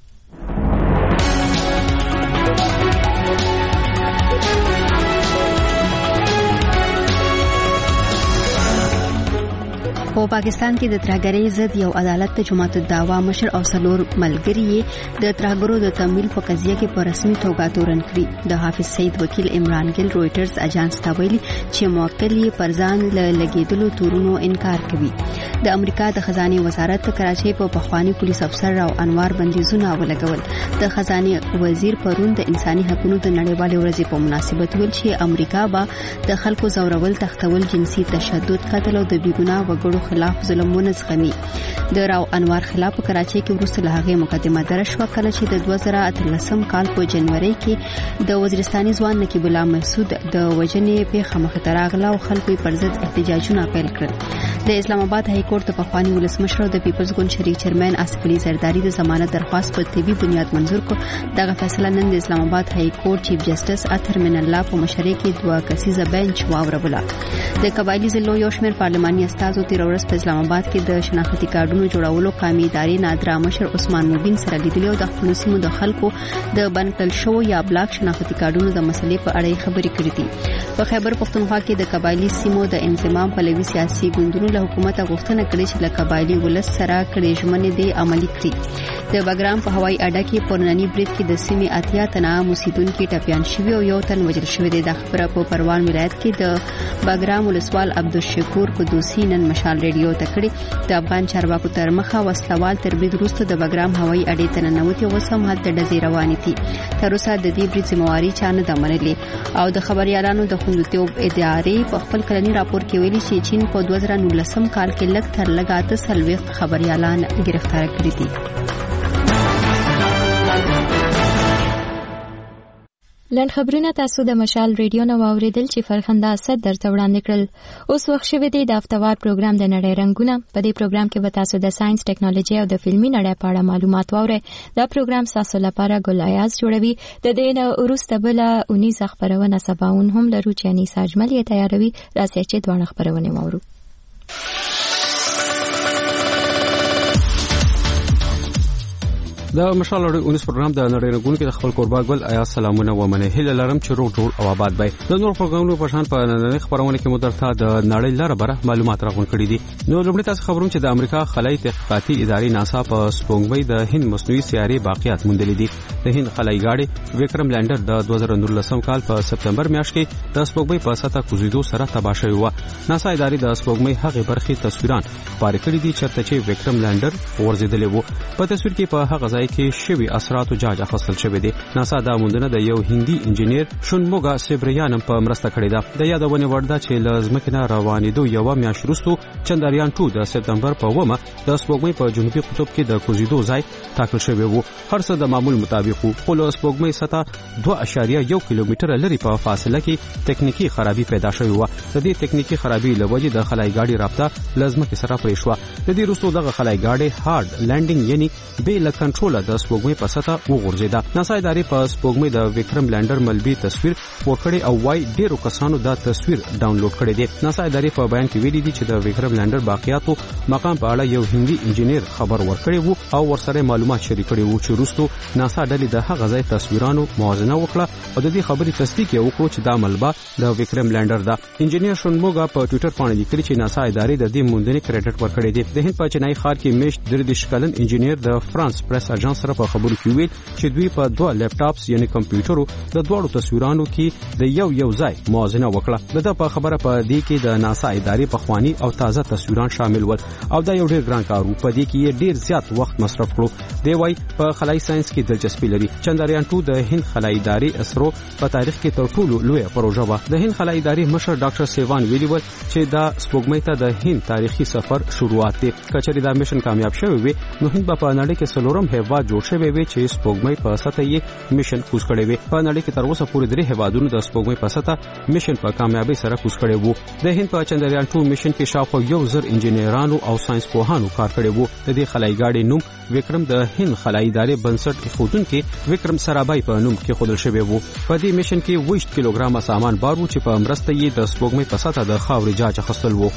په پاکستان کې د ترهګرۍ ضد یو عدالت ته جماعت الدعوا مشر او څلور ملګري د ترهګرو د تمویل په قضیه کې په رسمي توګه تورن کړي. د حافظ سعید وکیل عمران ګل رويټرز اجانس ته ویلي چې موکل یې پر ځان له لګیدلو تورونو انکار کوي. د امریکا د خزانه وزارت کراچۍ په پخوانی پولیس افسر او انوار بندیزونه ولګول. د خزانه وزیر پرون د انساني حقوقو د نړیوالې ورځې په مناسبت ویل چې امریکا به د خلکو زورول، تختول، جنسي تشدد، قتل او د بیګناه وګړو خلاف ظلمونه زغمي. د راو انوار خلاف کراچۍ کې وروسته له هغه مقدمه درج شو کله چې د دوه زره اتلسم کال په جنوري کې د وزیرستاني ځوان نقیب الله مسعود د وجنې په مخه راغله او خلکو پر ضد احتجاجونه پیل کړل. د اسلام آباد های کورټ په پخوانی ولسمشر او د پیپلز ګوند شریک چیرمن اسف علي زرداری د ضمانت درخواست په طبي بنیاد منزور کړ. دغه فیصله نن د اسلام آباد های کورټ چیف جسټس اطهر من الله په مشرۍ کې دوه کسیزه بنچ واوروله. د قبایلی ضلعو یو شمېر پارلماني استازو تیر ورځ په اسلام آباد کې د شناختی کارډونو جوړولو قومي ادارې نادرا مشر عثمان مبین سره لیدلي او د خپل سیمو د خلکو د بنکل شو یا بلاک شناختی کارډونو د مسلې په اړه خبرې کړې دي. په خیبر پښتونخوا کې د قبایلی سیمو د انضمام پلوي سیاسي ګوندونو له حکومت غوښتنه کړې چې له قبایلی ولس سره کړې ژمنې دي عملي کړي. د بګرام په هوایي اډه کې پورننی برید کې د سیمې اتیا تنه اوسیدونکو ټپيان شوي او یو تن وژل شوی دی. د خبره په پروان ولایت کې د بګرام ولسوال عبدالشکور قدوسی نن مشال ریډیو ته کړي. د افغان چارواکو تر مخه وسلوال تر برید وروسته د بګرام هوایي اډې ته ننوتي او سم هلته ډزې روانې دي. تر اوسه د دې برید ذمہواري چا نه ده منلې او د خبريالانو د خوندیتوب ادارې په خپل کلني راپور کې ویلي چې چین په دوه زره نولسم کال کې لږ تر لږه اته څلوېښت خبريالان گرفتار کړي دي. لنډ خبرونه تاسو د مشال ریډیو نو اوریدل چې فرخنده اسد درته وړاندې کړل. اوس وخت شوی دی د هفتوار پروګرام د نړۍ رنگونه. په دې پروګرام کې به تاسو د ساينس، ټیکنالوژي او د فلمي نړۍ په اړه معلومات واورئ. دا پروګرام تاسو لپاره ګل ایاز جوړوي. د دې نه وروسته بل اونیزه خبرونه سباون هم لرو چې انیس اجمل یې تیاروي. راځئ چې دوه خبرونه واورو. د مشال اړه اونیس پروګرام د نړۍ رنگونو کې د خپل قربا ګل آیا سلامونه و منه هله لرم چې روغ جوړ او آباد وي. د نور پروګرامونو په شان په نړۍ خبرونه کې مدرته د نړۍ لاره بره معلومات راغون کړي دي. نو لومړی تاسو خبروم چې د امریکا خلای تحقیقاتي ادارې ناسا په سپوږمۍ د هند مصنوعي سیارې باقیات موندلې دي. د هند خلای ګاډي وکرم لینډر د دوه زره نولسم کال په سپتمبر میاشت کې د سپوږمۍ په سطح کوزیدو سره تباه شوی و. ناسا ادارې د سپوږمۍ هغه برخې تصویران خبرې کړې دي چې چې وکرم لینډر ورزيدلې وو. په تصویر کې په هغه ځای کې شوی اثرات او جاج اخیستل شوی دی. ناسا دا موندنه د یو هندي انجنیر شونموګا سیبریان په مرسته کړې ده. د یادونه ورده چې لازمکه نه روانېدو یو میاشت وروسته چندریان ټو د سپتمبر په اومه د سپوږمۍ په جنوبي قطب کې د کوزیدو ځای ټاکل شوی وو. هر څه د معمول مطابق وو. خو له سپوږمۍ سطح دوه اعشاریه یو کیلومتر لري په فاصله کې تکنیکی خرابي پیدا شوی و. د دې تکنیکی خرابي له وجې د خلای ګاډي رابطه لازمکه سره پرې شو. د دې وروسته دغه خلای ګاډي هارد لینډینګ یعنی به له کنټرول ټوله د سپوږمۍ په سطح وغورځیده. ناسا ادارې په سپوږمۍ د وکرم لینډر ملبي تصویر خپور کړی او وايي ډیرو کسانو دا تصویر ډاونلوډ کړی دی. ناسا ادارې په بیان کې ویلي دي چې د وکرم لینډر باقیاتو مقام په اړه یو هندي انجینیر خبر ورکړی وو او ورسره معلومات شریک کړي وو چې وروسته ناسا ډلې د هغه ځای تصویرانو موازنه وکړه او د دې خبرې تصدیق یې وکړو چې دا ملبه د وکرم لینډر ده. انجینیر شونموګا په ټوئیټر باندې لیکلي چې ناسا ادارې د دې موندنې کریډټ ورکړی دی. د هند په چنای ښار کې میشت دردش کلن انجینیر د فرانس پریس اژانس سره په خبرو کې ویل چې دوی په دوه لیپټاپس یعنی کمپیوټرو د دوړو تصویرانو کې د یو یو ځای موازنه وکړه. د په خبره په دې کې د ناسا ادارې په خواني او تازه تصویران شامل ول او دا یو ډیر ګران کار و. په دې کې ډیر زیات وخت مصرف کړو. دی وايي په خلای ساينس کې دلچسپي لري. چندریان ټو د هند خلای ادارې اسرو په تاریخ کې تر ټولو لویه پروژه و. د هند خلای ادارې مشر ډاکټر سیوان ویلی ول چې دا سپوږمۍ ته د هند تاریخي سفر شروعات دی. کچری دا میشن کامیاب شوی وي نو هند په نړۍ کې څلورم هیواد جوړ شوی وي چې سپوږمۍ په سطح یې میشن کوز کړی وي. په نړۍ کې تر اوسه پورې درې هیوادونو د سپوږمۍ په سطح میشن په کامیابی سره کوز کړی وو. د هند په چندریان ټو میشن کې شاوخوا یو زر انجینرانو او ساينس پوهانو کار کړی وو. د دې خلای ګاډي نوم وکرم د هند خلای ادارې بنسټ ایښودونکي وکرم سرابای په نوم کې خودل شوی وو. په دې میشن کې ویشت کیلوګرام سامان بار وو چې په مرسته یې د سپوږمۍ په سطح د خاورې جاج اخیستل وو.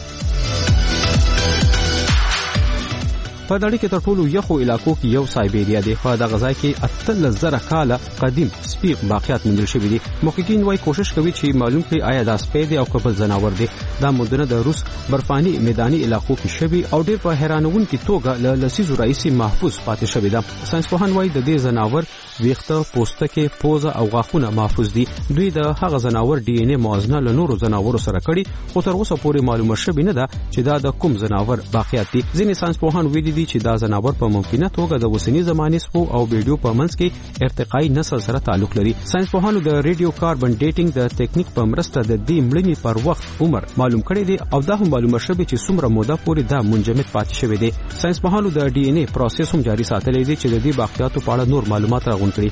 په نړۍ کې تر ټولو یخو علاقو کې یو سایبیریا دی. په دغه ځای کې اتلس زره کاله قدیم سپي باقیات موندل شوي دي. محققین وايي کوشش کوي چې معلوم کړي آیا دا سپي دی او که بل ځناور دی. دا موندنه د روس برفاني میداني علاقو کې شوي او ډېر په حیرانونکې توګه له لسیزو راهیسې محفوظ پاتې شوي ده. ساینسپوهان وايي د دې ځناور ویښته، پوستکی، پوزه او غاښونه محفوظ دي. دوی د هغه ځناور ډي ان اے موازنه له نورو ځناورو سره کړي خو تر اوسه پورې معلومه شوې نه ده چې دا د کوم ځناور باقیات دي. ځینې ساینسپوهان ویلي دي چې دا ځناور په ممکنه توګه د اوسنۍ زمانې سپو او ویډیو په منځ کې ارتقایي نسل سره تعلق لري. ساینسپوهانو د ریډیو کاربن ډیټینګ د تکنیک په مرسته د دې مړینې پر وخت عمر معلوم کړی دی او دا هم معلومه شوې چې څومره موده پورې دا منجمد پاتې شوی دی. ساینسپوهانو د ډي ان اے پروسس هم جاري ساتلی دی چې د دې باقیاتو په اړه نور معلومات راغونډ کړي.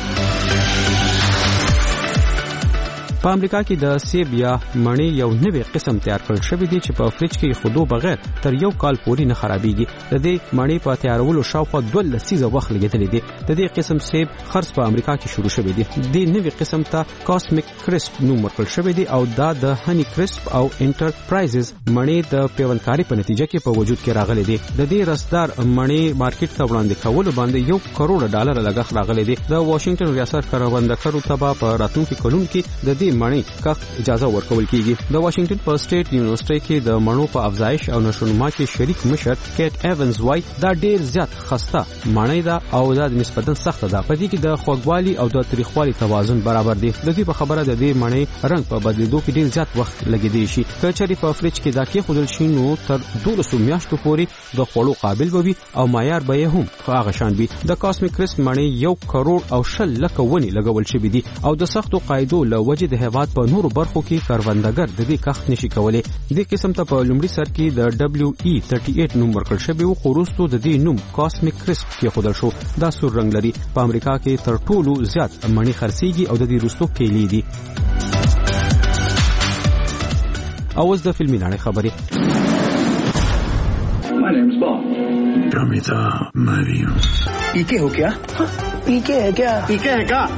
په امریکا کې د سیب یا مڼې یو نوې قسم تیار کړل شوی دی چې په فریج کې خودو بغیر تر یو کال پورې نه خرابېږي. د دې مڼې په تیارولو شاوخوا دوه لسیزه وخت لګېدلی دی. د دې قسم سیب خرڅ په امریکا کې شروع شوی دی. دې نوې قسم ته کاسمیک کرسپ نوم ورکړل شوی دی او دا د هنی کرسپ او انټرپرایزز مڼې د پیوندکاري په نتیجه کې په وجود کې راغلی دی. د دې رسدار مڼې مارکیټ ته وړاندې کولو باندې یو کروڑ ډالر لګښت راغلی دی. د واشنگټن ریاست کروندګرو ته په راتلونکي کلونو کې د دې مڼې کښت اجازه ورکول کیږي. د واشنگټن په سټیټ یونیورسيټي کې د مڼو په افزایش او نشونما کې شریک مشر کیټ ایونز وايي دا ډیر زیات خسته مڼې ده او دا نسبتاً سخته ده. په دې کې د خوږوالي او د تریخوالي توازن برابر دی. د دې په خبره د دې مڼې رنګ په بدلیدو کې ډیر زیات وخت لګیدي شي. که چېرې په فریج کې دا کې خودل شي نو تر دولس میاشتو پورې د خوړو قابل وي او معیار به هم هغه شان وي. د کاسمیک کرسپ مڼې یو کروڑ او شل لکه ونې لګول شوي دي او د سختو قاعدو له وجې د هیواد په نورو برخو کې کروندګر د دې کښت نشي کولای. دې قسم ته په لومړي سر کې د دبليو ای اړتیا نوم ورکړل شوی او خروستو د دې نوم کاسمیک کرسپ کې خودل شو. دا سور رنگ لري. په امریکا کې تر ټولو زیات مڼې خرڅيږي او د دې روستو کېلې دي. اوس د فلمي نړۍ خبرې. My name's Bob. Pramita Mariam. पीके हो क्या? पीके है क्या? पीके है क्या?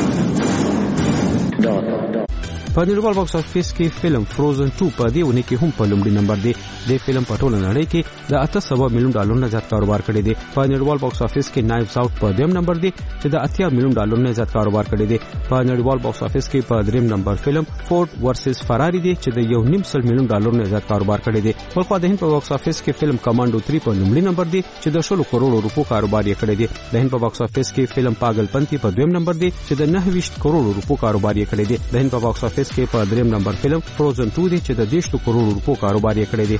په نړیوال باکس افیس کې فلم فروزن ټو په دې ونه کې هم په لومړي نمبر دی. د فلم په ټوله نړۍ کې د اته سوه میلیون ډالر نه زیات کاروبار کړی دی. په نړیوال باکس افیس کې نایفز آوټ په دویم نمبر دی چې د اتیا میلیون ډالر نه زیات کاروبار کړی دی. په نړیوال باکس افیس کې په دریم نمبر فلم فورد ورسز فراری دی چې د یو نیم سل میلیون ډالر نه زیات کاروبار کړی دی. ولخوا د هند په باکس افیس کې فلم کمانډو تھری په لومړي نمبر دی چې د شلو کروڑو روپو کاروبار یې کړی دی. د هند په باکس افیس کې فلم پاگل پنتی په دویم نمبر دی چې د نهه ویشت کروڑو روپو کاروبار یې کړی دی. د هند په باکس افیس کې په دریم نمبر فلم فروزن ټو دی چې د دیشتو کروڑو روپو کاروبار یې کړی دی.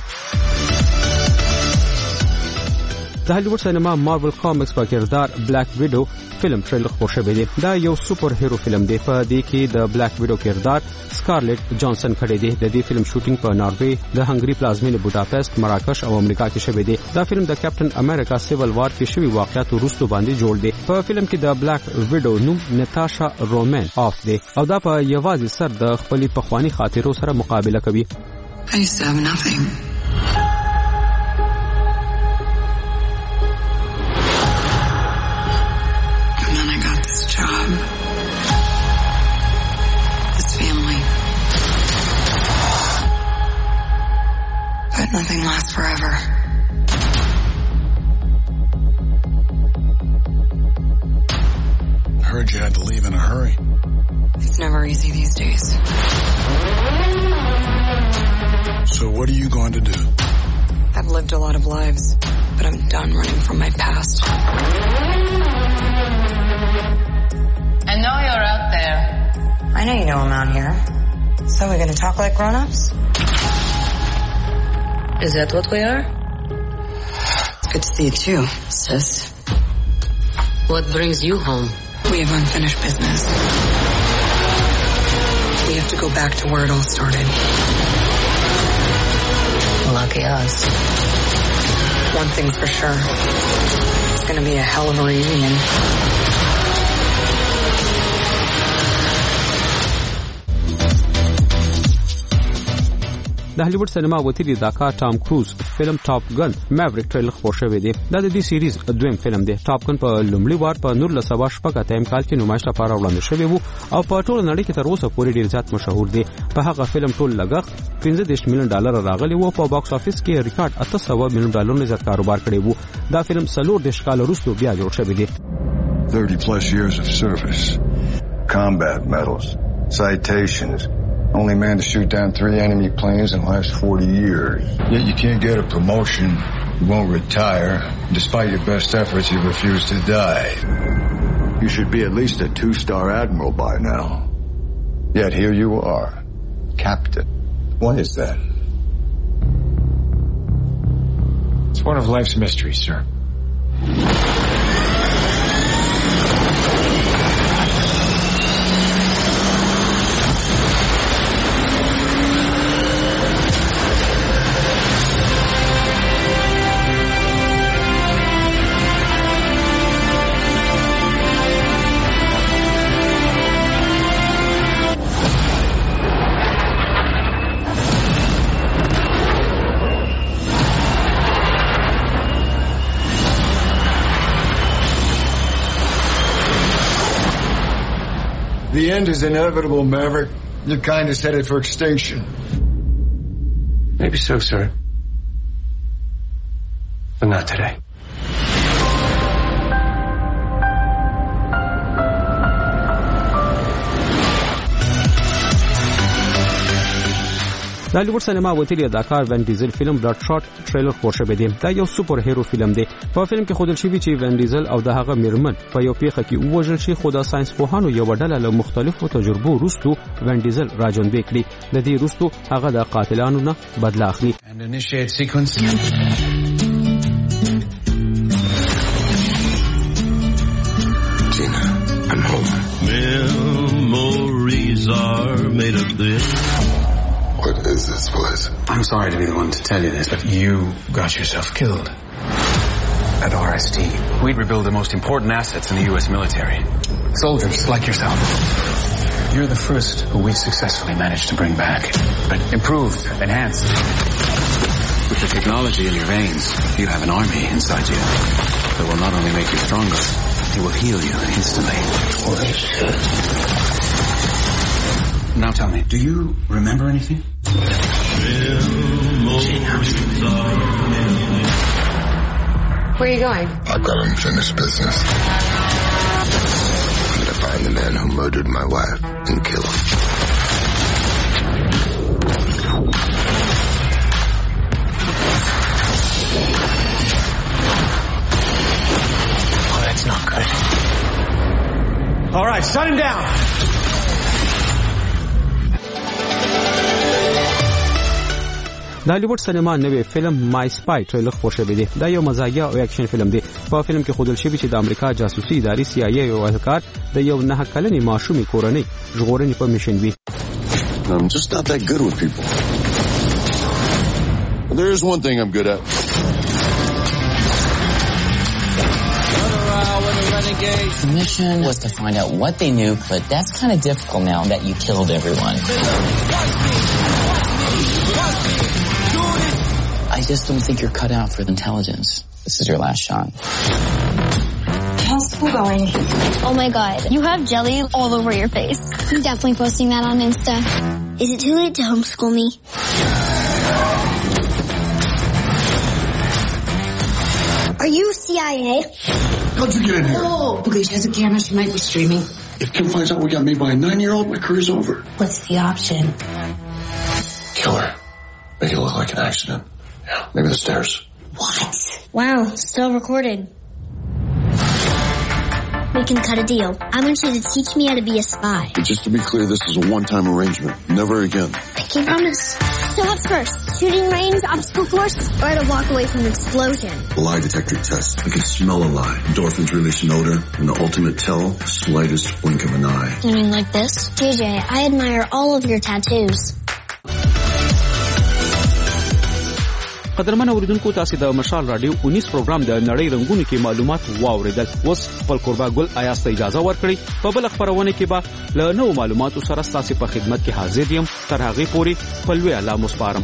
د هالیوډ سینما مارول کامکس په کردار بلیک ویډو فلم ټریلر خپور شوی دی. دا یو سپر هیرو فلم دی. په دې کې د بلیک ویډو کردار سکارلټ جانسن کړی دی. د دې فلم شوټینګ په ناروې، د هنګری پلازمینې بوډاپست، مراکش او امریکا کې شوی دی. دا فلم د کیپټن امریکا سیول وار کې شوی واقعیت وروسته باندې جوړ دی. په فلم کې د بلیک ویډو نوم نتاشا رومن آف دی او دا په یوازې سر د خپلې پخوانی خاطرو سره مقابله کوي. I used to have nothing. last forever. I heard you had to leave in a hurry. It's never easy these days. So what are you going to do? I've lived a lot of lives, but I'm done running from my past. I know you're out there. I know you know I'm out here. So we're gonna talk like grown-ups? Is that what we are? It's good to see you too, sis. What brings you home? We have unfinished business. We have to go back to where it all started. Lucky us. One thing for sure. It's gonna be a hell of a reunion. د هالیوډ سینما وتیری داکا ټام کروز فلم ټاپ ګن میوریک ټریلر خبر شوی دی. دا د دې سیریز دویم فلم دی. ټاپ ګن په لومړي وار په نور لسبا شپږ اتم کال کې نمایش لپاره وړاندې شوی وو او په ټول نړۍ کې تر اوسه پورې ډیر زیات مشهور دی. په هغه فلم ټول لګښت پنځه دېرش میلیون ډالر راغلی وو. په باکس افیس کې ریکارډ اته سوه میلیون ډالر نه زیات کاروبار کړی وو. دا فلم څلور دېرش کال وروسته بیا جوړ شوی دی. thirty plus years of service, combat medals, citations. Only man to shoot down three enemy planes in the last forty years. Yet you can't get a promotion, you won't retire. Despite your best efforts, you refuse to die. You should be at least a two-star admiral by now. Yet here you are, captain. Why is that? It's one of life's mysteries, sir. The end is inevitable, Maverick. Your kind is headed for extinction. Maybe so, sir. But not today. د هالیوډ سینما وتیری اداکار وین ډیزل فلم بلډ شاټ ټریلر خبر شوی دی. دا یو سوپر هیرو فلم دی. په فلم کې ښودل شوی چې وین ډیزل او د هغه میرمن په یو پیښه کې ووژل شي، خو د ساينس پوهانو یو ډله له مختلفو تجربو وروسته وین ډیزل راژوندی کړي. د دې وروسته هغه د قاتلانو نه بدله اخلي. And initiate sequence. Tina, I'm home. Memories are made of this. What is this place? I'm sorry to be the one to tell you this, but you got yourself killed at R S T. We rebuild the most important assets in the U S military. Soldiers like yourself. You're the first who we successfully managed to bring back. But improved, enhanced. With the technology in your veins, you have an army inside you that will not only make you stronger, it will heal you instantly. Holy shit. Now tell me, do you remember anything? Where are you going? I've got unfinished business. I'm gonna find the man who murdered my wife and kill him. Oh, that's not good. All right, shut him down. د هالیوډ سینما نوې فلم مای سپای ټریلر خبر شوی دی. دا یو مزاحیه او اکشن فلم دی. په فلم کې ښودل شوی چې د امریکا جاسوسي ادارې سی آی ای یو اهلکار د یو نه کلنې ماشومې کورنۍ ژغورنې په میشن وي. I'm just not that good with people. But there is one thing I'm good at. The mission was to find out what they knew, but that's kind of difficult now that you killed everyone. I just don't think you're cut out for intelligence. This is your last shot. How's school going? Oh my god, you have jelly all over your face. I'm definitely posting that on Insta. Is it too late to homeschool me? Are you C I A? How'd you get in here? Oh, because she has a camera, she might be streaming. If Kim finds out we got made by a nine-year-old, my career's over. What's the option? Kill her. Make it look like an accident. Yeah, maybe the stairs. What? Wow, still recorded. We can cut a deal. I want you to teach me how to be a spy. But just to be clear, this is a one-time arrangement. Never again. I can promise. So what's first? Shooting range, obstacle course, or to walk away from an explosion? A lie detector test. I can smell a lie. Endorphins release an odor, and the ultimate tell, slightest blink of an eye. You mean like this? J J, I admire all of your tattoos. قدرمن اوریدونکو تاسو د مشال رادیو انیس پروګرام د نړۍ رنگونو کې معلومات واوریدل. اوس خپل قربا ګل آیاست اجازه ورکړي په بل خبرونه کې به له نو معلوماتو سره تاسو په خدمت کې حاضر یم. تر هغه پورې پلوي الله مسپارم.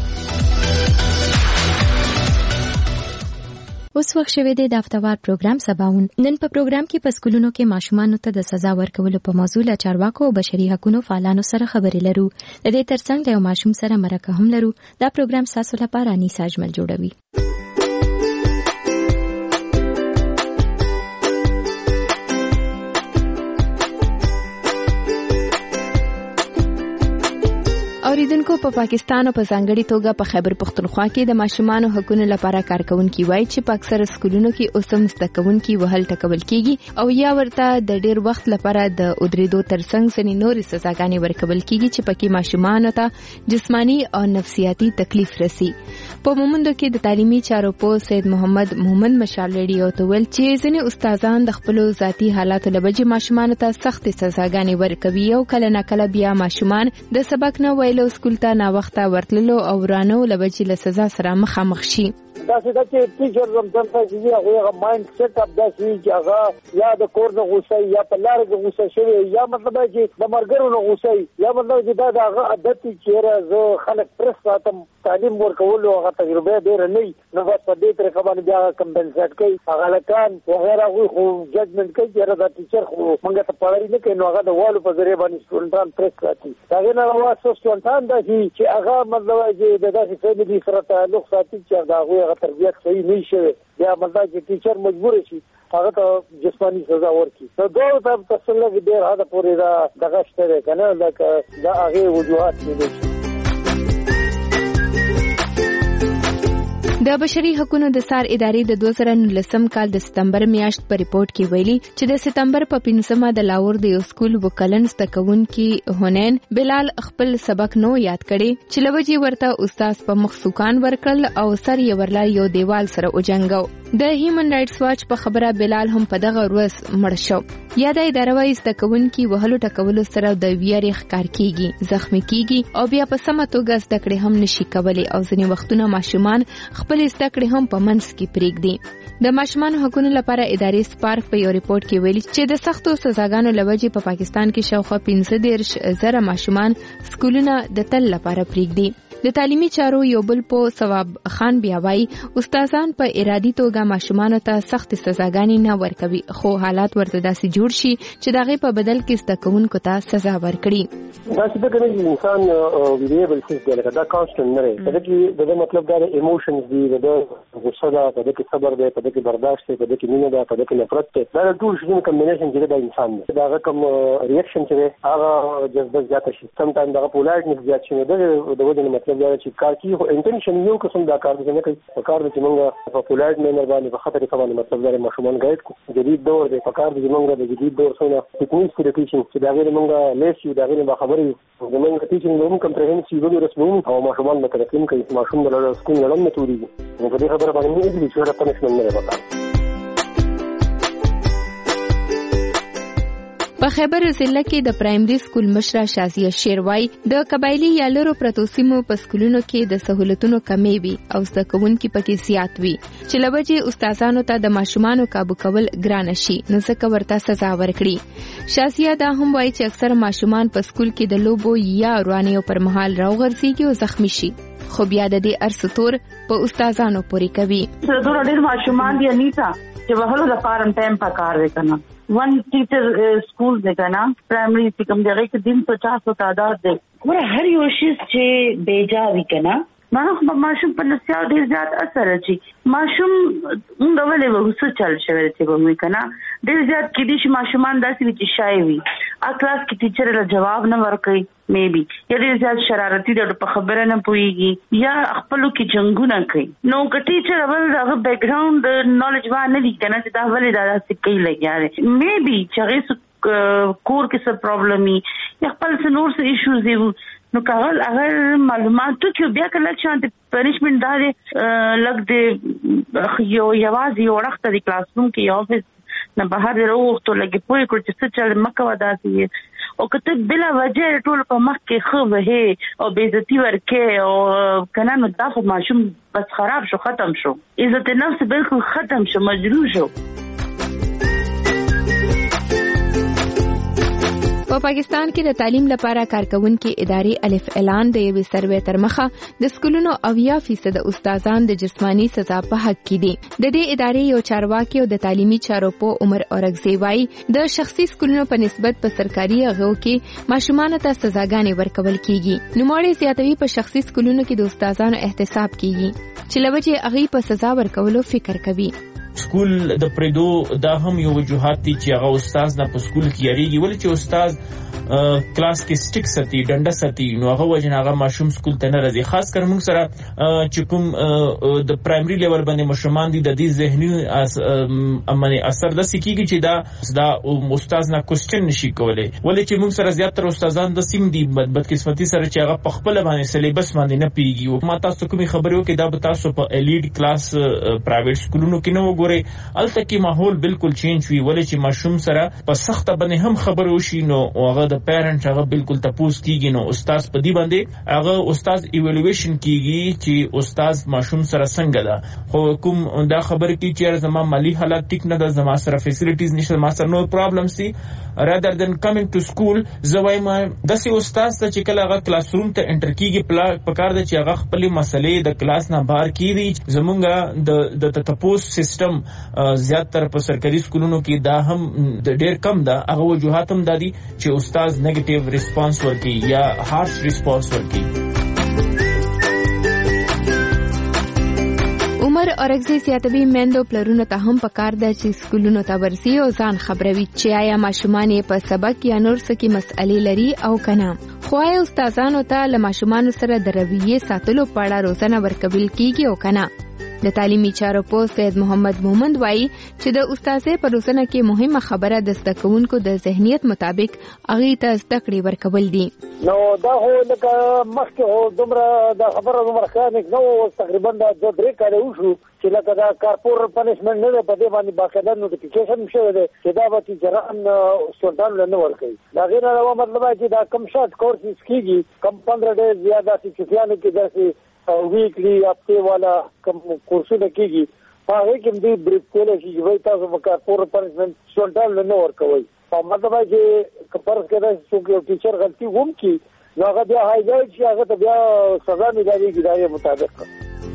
اوس وخت شوه د دفتر پروګرام سباون. نن په پروګرام کې په سکولونو کې ماشومانو ته د سزا ورکولو په موضوع له چارواکو او بشري حقوقو فعالانو سره خبرې لرو. د دې ترڅنګ د یو ماشوم سره مرکه هم لرو. دا پروګرام تاسو لپاره انیس اجمل جوړوي. اوریدونکو په پاکستان او په ځانګړي توګه په خیبر پختونخوا کې د ماشومانو حقوقو لپاره کارکونکي وایي چې په اکثره سکولونو کې اوس هم زده کوونکي وهل ټکول کیږي او یا ورته د ډیر وخت لپاره د ودریدو ترڅنګ ځینې نورې سزاګانې ورکول کیږي چې پکې ماشومانو ته جسمانی او نفسیاتي تکلیف رسي. په مومندو کې د تعلیمي چارو په سید محمد محمد مشال ریډیو ته ویل چې ځینې استادان د خپل ذاتی حالاتو لبجې ماشومانو ته سخت سزاګانې ورکوي او کله ناکله بیا ماشومان د سبق نه ویلو سکول ته نا وخته ورتللو او ورانو لبجې له سزا سره مخامخ شي. دا څه چې ټیچر زم څنګه چې هغه مایند سیټ اپ دا چې هغه یا د کور د غوسه یا په لار د غوسه شوی یا مطلب چې د مرګرو نه غوسه یا مطلب چې دا د هغه عادت چې راځو خلک پرس ساتم تعلیم ورکول او هغه تجربه ډیر نه نو بس په دې طریقه باندې بیا کمپنسیټ کوي هغه لکان وغیرہ خو ججمنټ کوي چې دا ټیچر خو موږ ته پړی نه کوي نو هغه د والو په ذریعہ باندې سټوډنټان پرس ساتي دا نه راوځي سټوډنټان دا چې هغه مطلب چې د داسې فیملی سره تعلق ساتي چې دا هغه تربیت صحیح نه شي بیا مطلب چې ټیچر مجبور شي هغه ته جسمانی سزا ورکړي. نو دا په تسلل کې ډیر هدا پورې دا دغه شته کنه لکه دا هغه وجوهات دي. د بشري حقوقو د سار ادارې د دوه زره نولسم کال د ستمبر میاشت په ریپورت کې ویلي چې د ستمبر په پنځمه د لاهور د یو سکول وکلن زدهکوونکي هونین بلال خپل سبق نو یاد کړي چې لوجي ورته استاد په مخ سوکان ورکړل او سر یې ورلا یو دیوال سره وجنګو. د هیومن رائټس واچ په خبره بلال هم په دغه ورځ مړ شو. یا د اداره وایي زدهکوونکي وهلو ټکولو سره د ویارې ښکار کیږي زخمی کیږي او بیا په سمه توګه زده کړې هم نشي کولی او ځینې وختونه ماشومان خپل زده کړې هم په منځ کې پرېږدي. د ماشومانو حقوقو لپاره ادارې سپارک په یو ریپورت کې ویلي چې د سختو سزاګانو لوجې په پاکستان کې شاوخوا پنځه دېرش زره ماشومان سکولونه د تل لپاره پرېږدي. د تعلیمي چارو یو بل په ثواب خان بیا وایي استادان په ارادي توګه ماشومانو ته سخت سزاګانې نه ورکوي خو حالات ورته داسې جوړ شي چې دغه په بدل کې زده کوونکو ته سزا ورکړي. دا چې دغه انسان ویریبل څه دی لکه دا کانسټنټ نه دی دا چې د مطلب دا ایموشنز دی دا غوسه ده په دې کې صبر دی په دې کې برداشت دی په دې کې مینه ده په دې کې نفرت دی دا ټول شی کمبینیشن چې د انسان دی دا کوم ریاکشن چې هغه جذبه زیاته شي سم ټایم دا پولایټنس زیات شي دا د وجه مطلب دا چې کار کی هو انټنشن یو قسم دا کار نه کوي په کار چې موږ په پولایټ مینر باندې په خطر کې باندې مطلب دا ماشومان غایډ کو جدید دور دی په کار چې موږ د جدید دور سره ټیکنیک سره ټیچینګ چې دا غیر موږ لیس یو دا غیر خبرې زموږ ټیچینګ نوم کمپریهنسیو ویډیو رسمون او ماشومان د ترقیم کوي ماشوم د سکول نړم نه توري نو په دې خبره باندې نه دي چې راته نشم نه راځي. په خیبر ضلع کې د پرایمري سکول مشره شازیه شیروای د قبایلی یا لرو پرتو سیمو په سکولونو کې د سہولتونو کمی وي او زده کوونکي پکې زیات وي چې لوجې استادانو ته د ماشومانو قابو کول ګران شي نو ځکه ورته سزا ورکړي. شازیه دا هم وایي چې اکثر ماشومان په سکول کې د لوبو یا روانیو پر مهال راوغورځيږي او زخمی شي خو بیا د دې ارسطور په استادانو پورې کوي. د دوه ډېر ماشومان دی نیتا چې وهلو د فارم ټایم په کار وکنه ون ټیچر سکول دی کنه پرایمري کوم دی کې دین سو چار سو تعداد دی ګوره هر یو شی چې بیجا وی کنه نو ماشوم په نسیا ډیر زیات اثر اچي. ماشوم موږ ولې وڅ چل شوی چې به وي کنه ډیر زیات کې دي چې ماشومان داسې چې شای وي ا کلاس کې ټیچر له جواب نه ورکوي مې بي یا ډیر زیات شرارتي د په خبره نه پويږي یا خپلو کې جنگونه کوي. نو که ټیچر اول دغه بیک ګراوند نالج باندې لیک کنه چې دا ولې دا څه کوي لګیاره مې بي چې کور کې څه پرابلمي یا خپل څه نور څه ایشوز دي نو کاغل اگر معلوماتو کې بیا کله چې پنیشمنت داري لګ دې یو یوازې یو وخت د کلاس روم کې یو افیس نه بهر وروغتو لګي پوي کړ چې څه چل مکه وداسي او کته بلا وجه ټول په مخ کې خو وه او بیزتی ورکه او کنه نو دا خو ماشوم بس خراب شو ختم شو عزت نفس بالکل ختم شو مجروح شو. په پاکستان کې د تعلیم لپاره کارکونکو ادارې الف اعلان د یوې سروې تر مخه د سکولونو اویا فیصد استادان د جسمانی سزا په حق کې دي. د دې ادارې یو چارواکي او د تعلیمي چارو په عمر اورګزی وایي د شخصي سکولونو په نسبت په سرکاري هغو کې ماشومان ته سزاګانې ورکول کیږي. نوموړي زیاتوي په شخصي سکولونو کې د استادانو احتساب کیږي چې لوجه هغه په سزا ورکولو فکر کوي. سکول د پریدو دا هم یو وجوهات دي چې هغه استاد نه په سکول کې یریږي ولې چې استاد کلاس کې سټیک ساتي ډنډه ساتي نو هغه وجه هغه ماشوم سکول ته نه راځي. خاص کر موږ سره چې کوم د پرایمري لیول باندې ماشومان دي د دې ذهني امني اثر د سکیږي چې دا دا استاد نه کوېسچن نشي کولای ولې چې موږ سره زیاتره استادان د سیم دي بدقسمتي سره چې هغه په خپل باندې سلیبس باندې نه پیږي. ما تاسو کومي خبرو کې دا به تاسو په الیډ کلاس پرایویټ سکولونو کې نه وګورئ الته کې ماحول بالکل چینج وی ولې چې ماشوم سره په سخت باندې هم خبر وشي نو هغه د پیرنټ هغه بالکل تپوس کیږي نو استاد په دې باندې هغه استاد ایوالویشن کیږي چې استاد ماشوم سره څنګه ده خو کوم دا خبر کی چې زما مالی حالت ټیک نه ده زما سره فیسیلیټیز نشته ما سره نو پرابلم سي rather than coming to school زوای ما د سي استاد ته چې کله هغه کلاس روم ته انټر کیږي په کار د چې هغه خپل مسلې د کلاس نه بهر کیږي زمونږ د د تپوس سیستم زیات تر په سرکاري سکولونو کې دا هم د ډیر کم ده. هغه وجوهات هم دادي چې استاد نیگیټیو ریسپانس ورکړي یا هارش ریسپانس ورکړي. عمر اورګزی سیاتبي مندو پلرونو ته هم پکار ده چې سکولونو ته ورسي او ځان خبروي چې آیا ماشومان په سبق یا نور څه کې مسئلې لري او کنه. خو آیا استادانو ته له ماشومان سره د رویې ساتلو په اړه روزنه ورکول کیږي او کنه. د تعلیمي چارو په سید محمد مومند وایي چې د استادې په روزنه کې مهمه خبره د زده کوونکو د ذهنیت مطابق هغه ته زده کړې ورکول دي. نو دا هو لکه مخکې هو دومره د خبره دومره خانک نو تقریبا د دوه درې کاله وشو چې لکه دا کارپور پنیشمنت نه په دې باندې باقاعده نوټیفیکیشن شوی دی چې دا به ټیچران استادان نه ورکوي. دا غیر علاوه مطلب چې دا کم شارټ کورسز کیږي کم پندرہ ډیز زیاده چې چفیانو کې داسې ویکلی هفته والا کم کورسونه کیږي هغه کې دې بریف کولای شي چې تاسو په کارپور پنیشمنت استادان نه ورکوي. او مطلب چې کپرس کې چې یو ټیچر غلطي ووم کی نو هغه بیا هایلایټ شي هغه ته بیا سزا ملایږي د دې مطابق.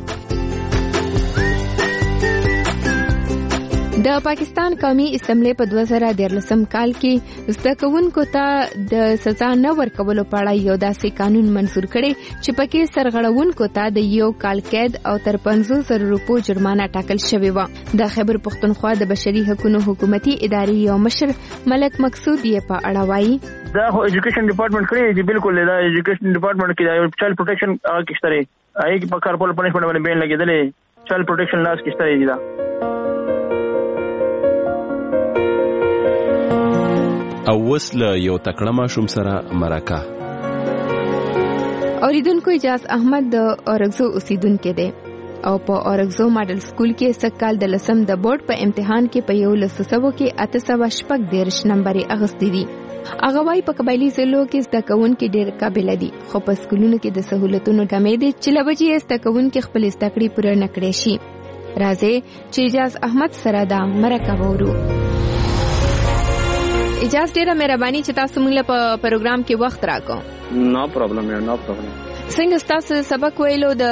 د پاکستان قومي اسمبلی په دوه زره دیارلسم کال کې زده کوونکو ته د سزا نه ورکولو په اړه یو داسې قانون منظور کړي چې پکې سرغړونکو ته د یو کال قید او تر پنځوس زره روپو جرمانه ټاکل شوې و. د خیبر پښتونخوا د بشري حقوقو حکومتي ادارې یو مشر ملک مقصود یې په اړه وایي دا خو ایجوکیشن ډپارټمنټ کړی دی بالکل دا ایجوکیشن ډپارټمنټ کې دا چایلډ پروټیکشن هغه کې شته هغه کې په کارپول پنیشمنت باندې بین لګیدلې چایلډ پروټیکشن لاس کې شته دی دا او وسله یو تکړه ماشوم سره مرکه. اوریدونکو اجاز احمد د اورګزو اوسیدونکو دی او په اورګزو ماډل سکول کې سکال د لسم د بورډ په امتحان کې په یو لسو کې اته سوه شپږ دیرش نمبرې اخیستې دي. هغه وايي په قبایلی ضلعو کې زده کوونکي ډېر قابل دي خو په سکولونو کې د سہولتونو کمې دي چې لوجې زده کوونکي خپل زده کړې پوره نه کړي شي. راځي چې اجاز احمد سره دا مرکه وورو. اجازه ډیره مهرباني چې تاسو موږ له پروګرام کې وخت راکو. نو پرابلم یې نو پرابلم. څنګه تاسو سبق ویلو د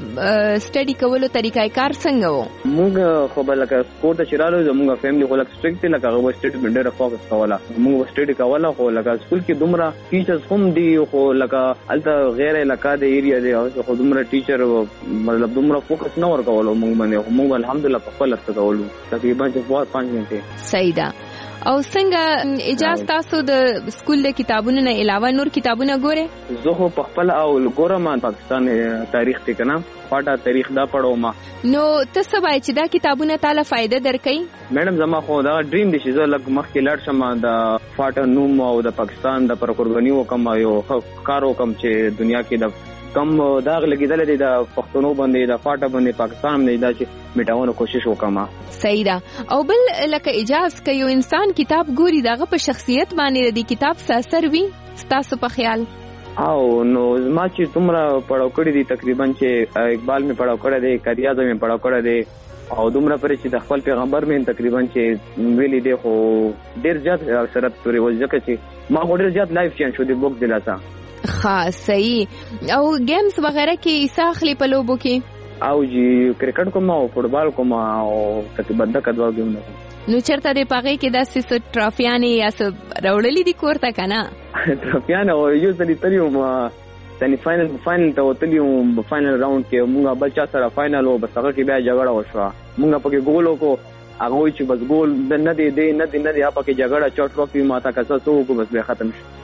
سټډي کولو طریقې کار څنګه وو؟ موږ خو بل لکه سکول ته چرالو زموږ فیملی خو لکه سټریکټ لکه هغه سټډي منډه فوکس کوله موږ سټډي کوله خو لکه سکول کې دومره ټیچرز هم دي خو لکه الته غیر علاقه د ایریا دی خو دومره ټیچر مطلب دومره فوکس نه ورکول موږ باندې موږ الحمدلله په خپل څه کولو تقریبا چې پانچ غنټه. صحیح ده. او څنګه اجازه تاسو د سکول د کتابونو نه علاوه نور کتابونه ګوره؟ زه خو په خپل او ګورم پاکستان تاریخ ته کنه پاټه تاریخ دا پړو ما. نو تاسو وایي چې دا کتابونه تعالی فائدہ درکې؟ میډم زما خو دا ډریم دي چې زه لږ مخکې لاړ شم د فاټه نوم او د پاکستان د پر قرباني وکم یو کار وکم چې دنیا کې د کم داغ لګیدل دي د پښتنو باندې د فاټه باندې پاکستان باندې دا چې میټاونو کوشش وکما. صحیح ده. او بل لکه اجازه ک یو انسان کتاب ګوري دغه په شخصیت باندې د کتاب څه اثر وي تاسو په خیال؟ او نو ما چې تمره پړاو کړی دي تقریبا چې اقبال می پړاو کړی دی کریاض می پړاو کړی دی او دومره پرې چې د خپل پیغمبر مې تقریبا چې ویلي دی خو ډیر زیات سرت پورې وځکه چې ما ډیر زیات لایف چینج شو دی بوک دلاسا. خاص صحیح. او گیمز وغیرہ کې ساخلی په لوبو کې او جی کرکټ کوم او فوټبال کوم او تقریبا د کډوا ګیمونه. نو چرته د پاغې کې د سیس ټرافیانې یا څه راوړلې دي کوړه کنه؟ ټرافیانه او یو ځلې تریوم سیمی فائنل فائنل ته وتلیوم فائنل راوند کې موږ بل چا سره فائنل او بس هغه کې بیا جګړه وشوه موږ پکې ګول وکړو هغه چې بس ګول نه دی دی نه دی نه دی هغه کې جګړه چوټ ټرافي ماته کسه سو کو بس به ختم شو.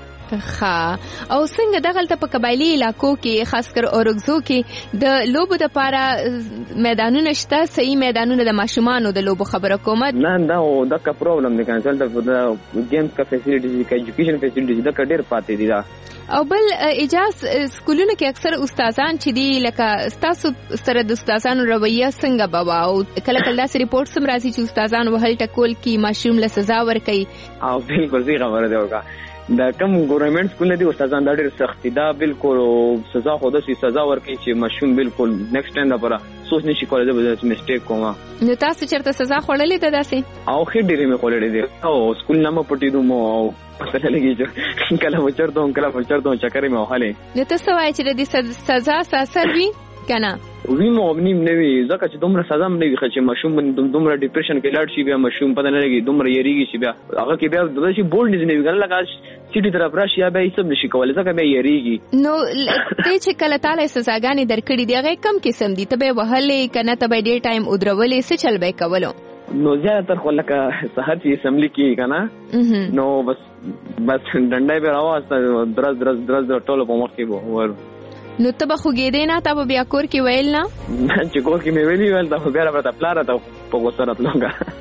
ها او څنګه دغلته په قبایلی علاقو کې خاص کر اورګزو کې د لوبو د پاره میدانونه شته صحیح میدانونه د ماشومانو د لوبو خبره کومه؟ نه دا او دا کا پرابلم دی کنه د گیمز کا فیسیلیټیز کا ایجوکیشن فیسیلیټیز دا ډېر پاتې دي دا. او بل اجازه سکولونو کې اکثر استادان چې دی لکه تاسو سره د استادانو رویه څنګه بابا او کله کله داسې ریپورت سم راځي چې استادان وهل ټکول کې ماشوم له سزا ورکړي؟ او بالکل صحیح خبره دی وکا دا کوم ګورنمنت سکول دی استادان دا ډېر سخت دي دا بالکل سزا خو د سزا ورکړي چې ماشوم بالکل نیکسټ ټایم لپاره سوچ نشي کولای د میسټیک کومه. نو تاسو چرته سزا خوړلې ده داسې؟ او خې ډېرې مې خوړلې دي او سکول نامه پټې دوم او پسله لګي چې کله وچرته کله وچرته چکرې مې وهلې. نو تاسو وایي چې د سزا اثر وي کنه؟ وی مو نیم نه وی ځکه چې دومره سزا هم نه وي چې ماشوم دومره ډیپریشن کې لاړ شي بیا ماشوم پته نه لګي دومره یریږي چې بیا هغه کې بیا د شي بولډ نه وي ګل لګا سټي طرف راشي بیا هیڅ نشي کولای ځکه بیا یریږي. نو ته چې کله تعالی سزاګانې درکړي دی هغه کم قسم دي ته به وهلې کنه ته به ډیر ټایم ودرولې څه چل به کولو؟ نو زیاتره خو لکه سحر چې اسمبلی کې کنه نو بس بس ډنډای به راواسته درز درز درز ټولو په مخ کې ور. نو ته به خوګېدې نه ته به بیا کور کې ویل نه؟ چې کور کې مې ویلي ویل دا خو بیا راته پلار ته په غوسه راتلونګه.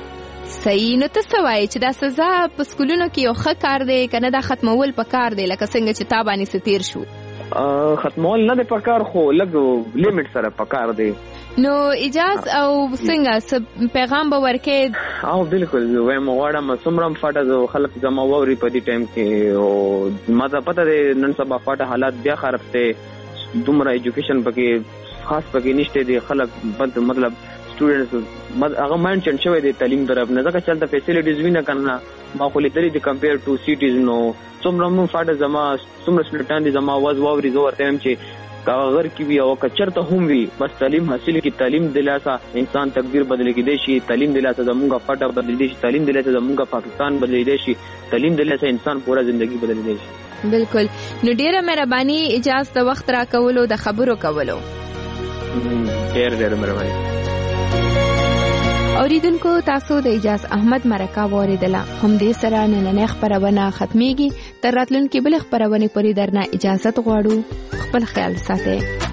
صحیح. نو ته څه وایې چې دا سزا په سکولونو کې یو ښه کار دی که نه دا ختمول په کار دی لکه څنګه چې تا باندې څه تېر شو؟ ختمول نه دی په کار خو لږ لیمټ سره په کار دی. نو اجاز او څنګه پیغام به ورکې؟ او بالکل وایم غواړم څومره فاټه خلک زما ووري په دې ټایم کې او ما ته پته دی نن سبا فاټه حالات بیا خراب دي دومره ایجوکیشن پکې خاص پکې نشته دي خلک بد مطلب سټوډنټس هغه مایند چینج شوی دی تعلیم طرف نه ځکه چلته فیسیلیټیز وینه کنه ما خو لیدلې دي کمپیر ټو سیټیز نو څومره مو فاټه زما څومره سټوډنټان دي زما واز ووري زه ورته هم چې کاغذ کی وی او کچرته هم وی بس تعلیم حاصل کی تعلیم دلاسا انسان تقدیر بدل کی دی شي تعلیم دلاسا زمونږه فاټه بدل دی شي تعلیم دلاسا زمونږه پاکستان بدل دی شي تعلیم دلاسا انسان پورا ژوندۍ بدل دی شي. بالکل. نو ډیره مهرباني اجازه د وخت را کولو د خبرو کولو. ډیر ډیر مهرباني. اوریدونکو تاسو د اجازه احمد مرکه واردله هم دې سره نن خبرونه ختميږي تر راتلونکي بل خبرونه پوری درنه اجازه غواړو خپل خیال ساتئ.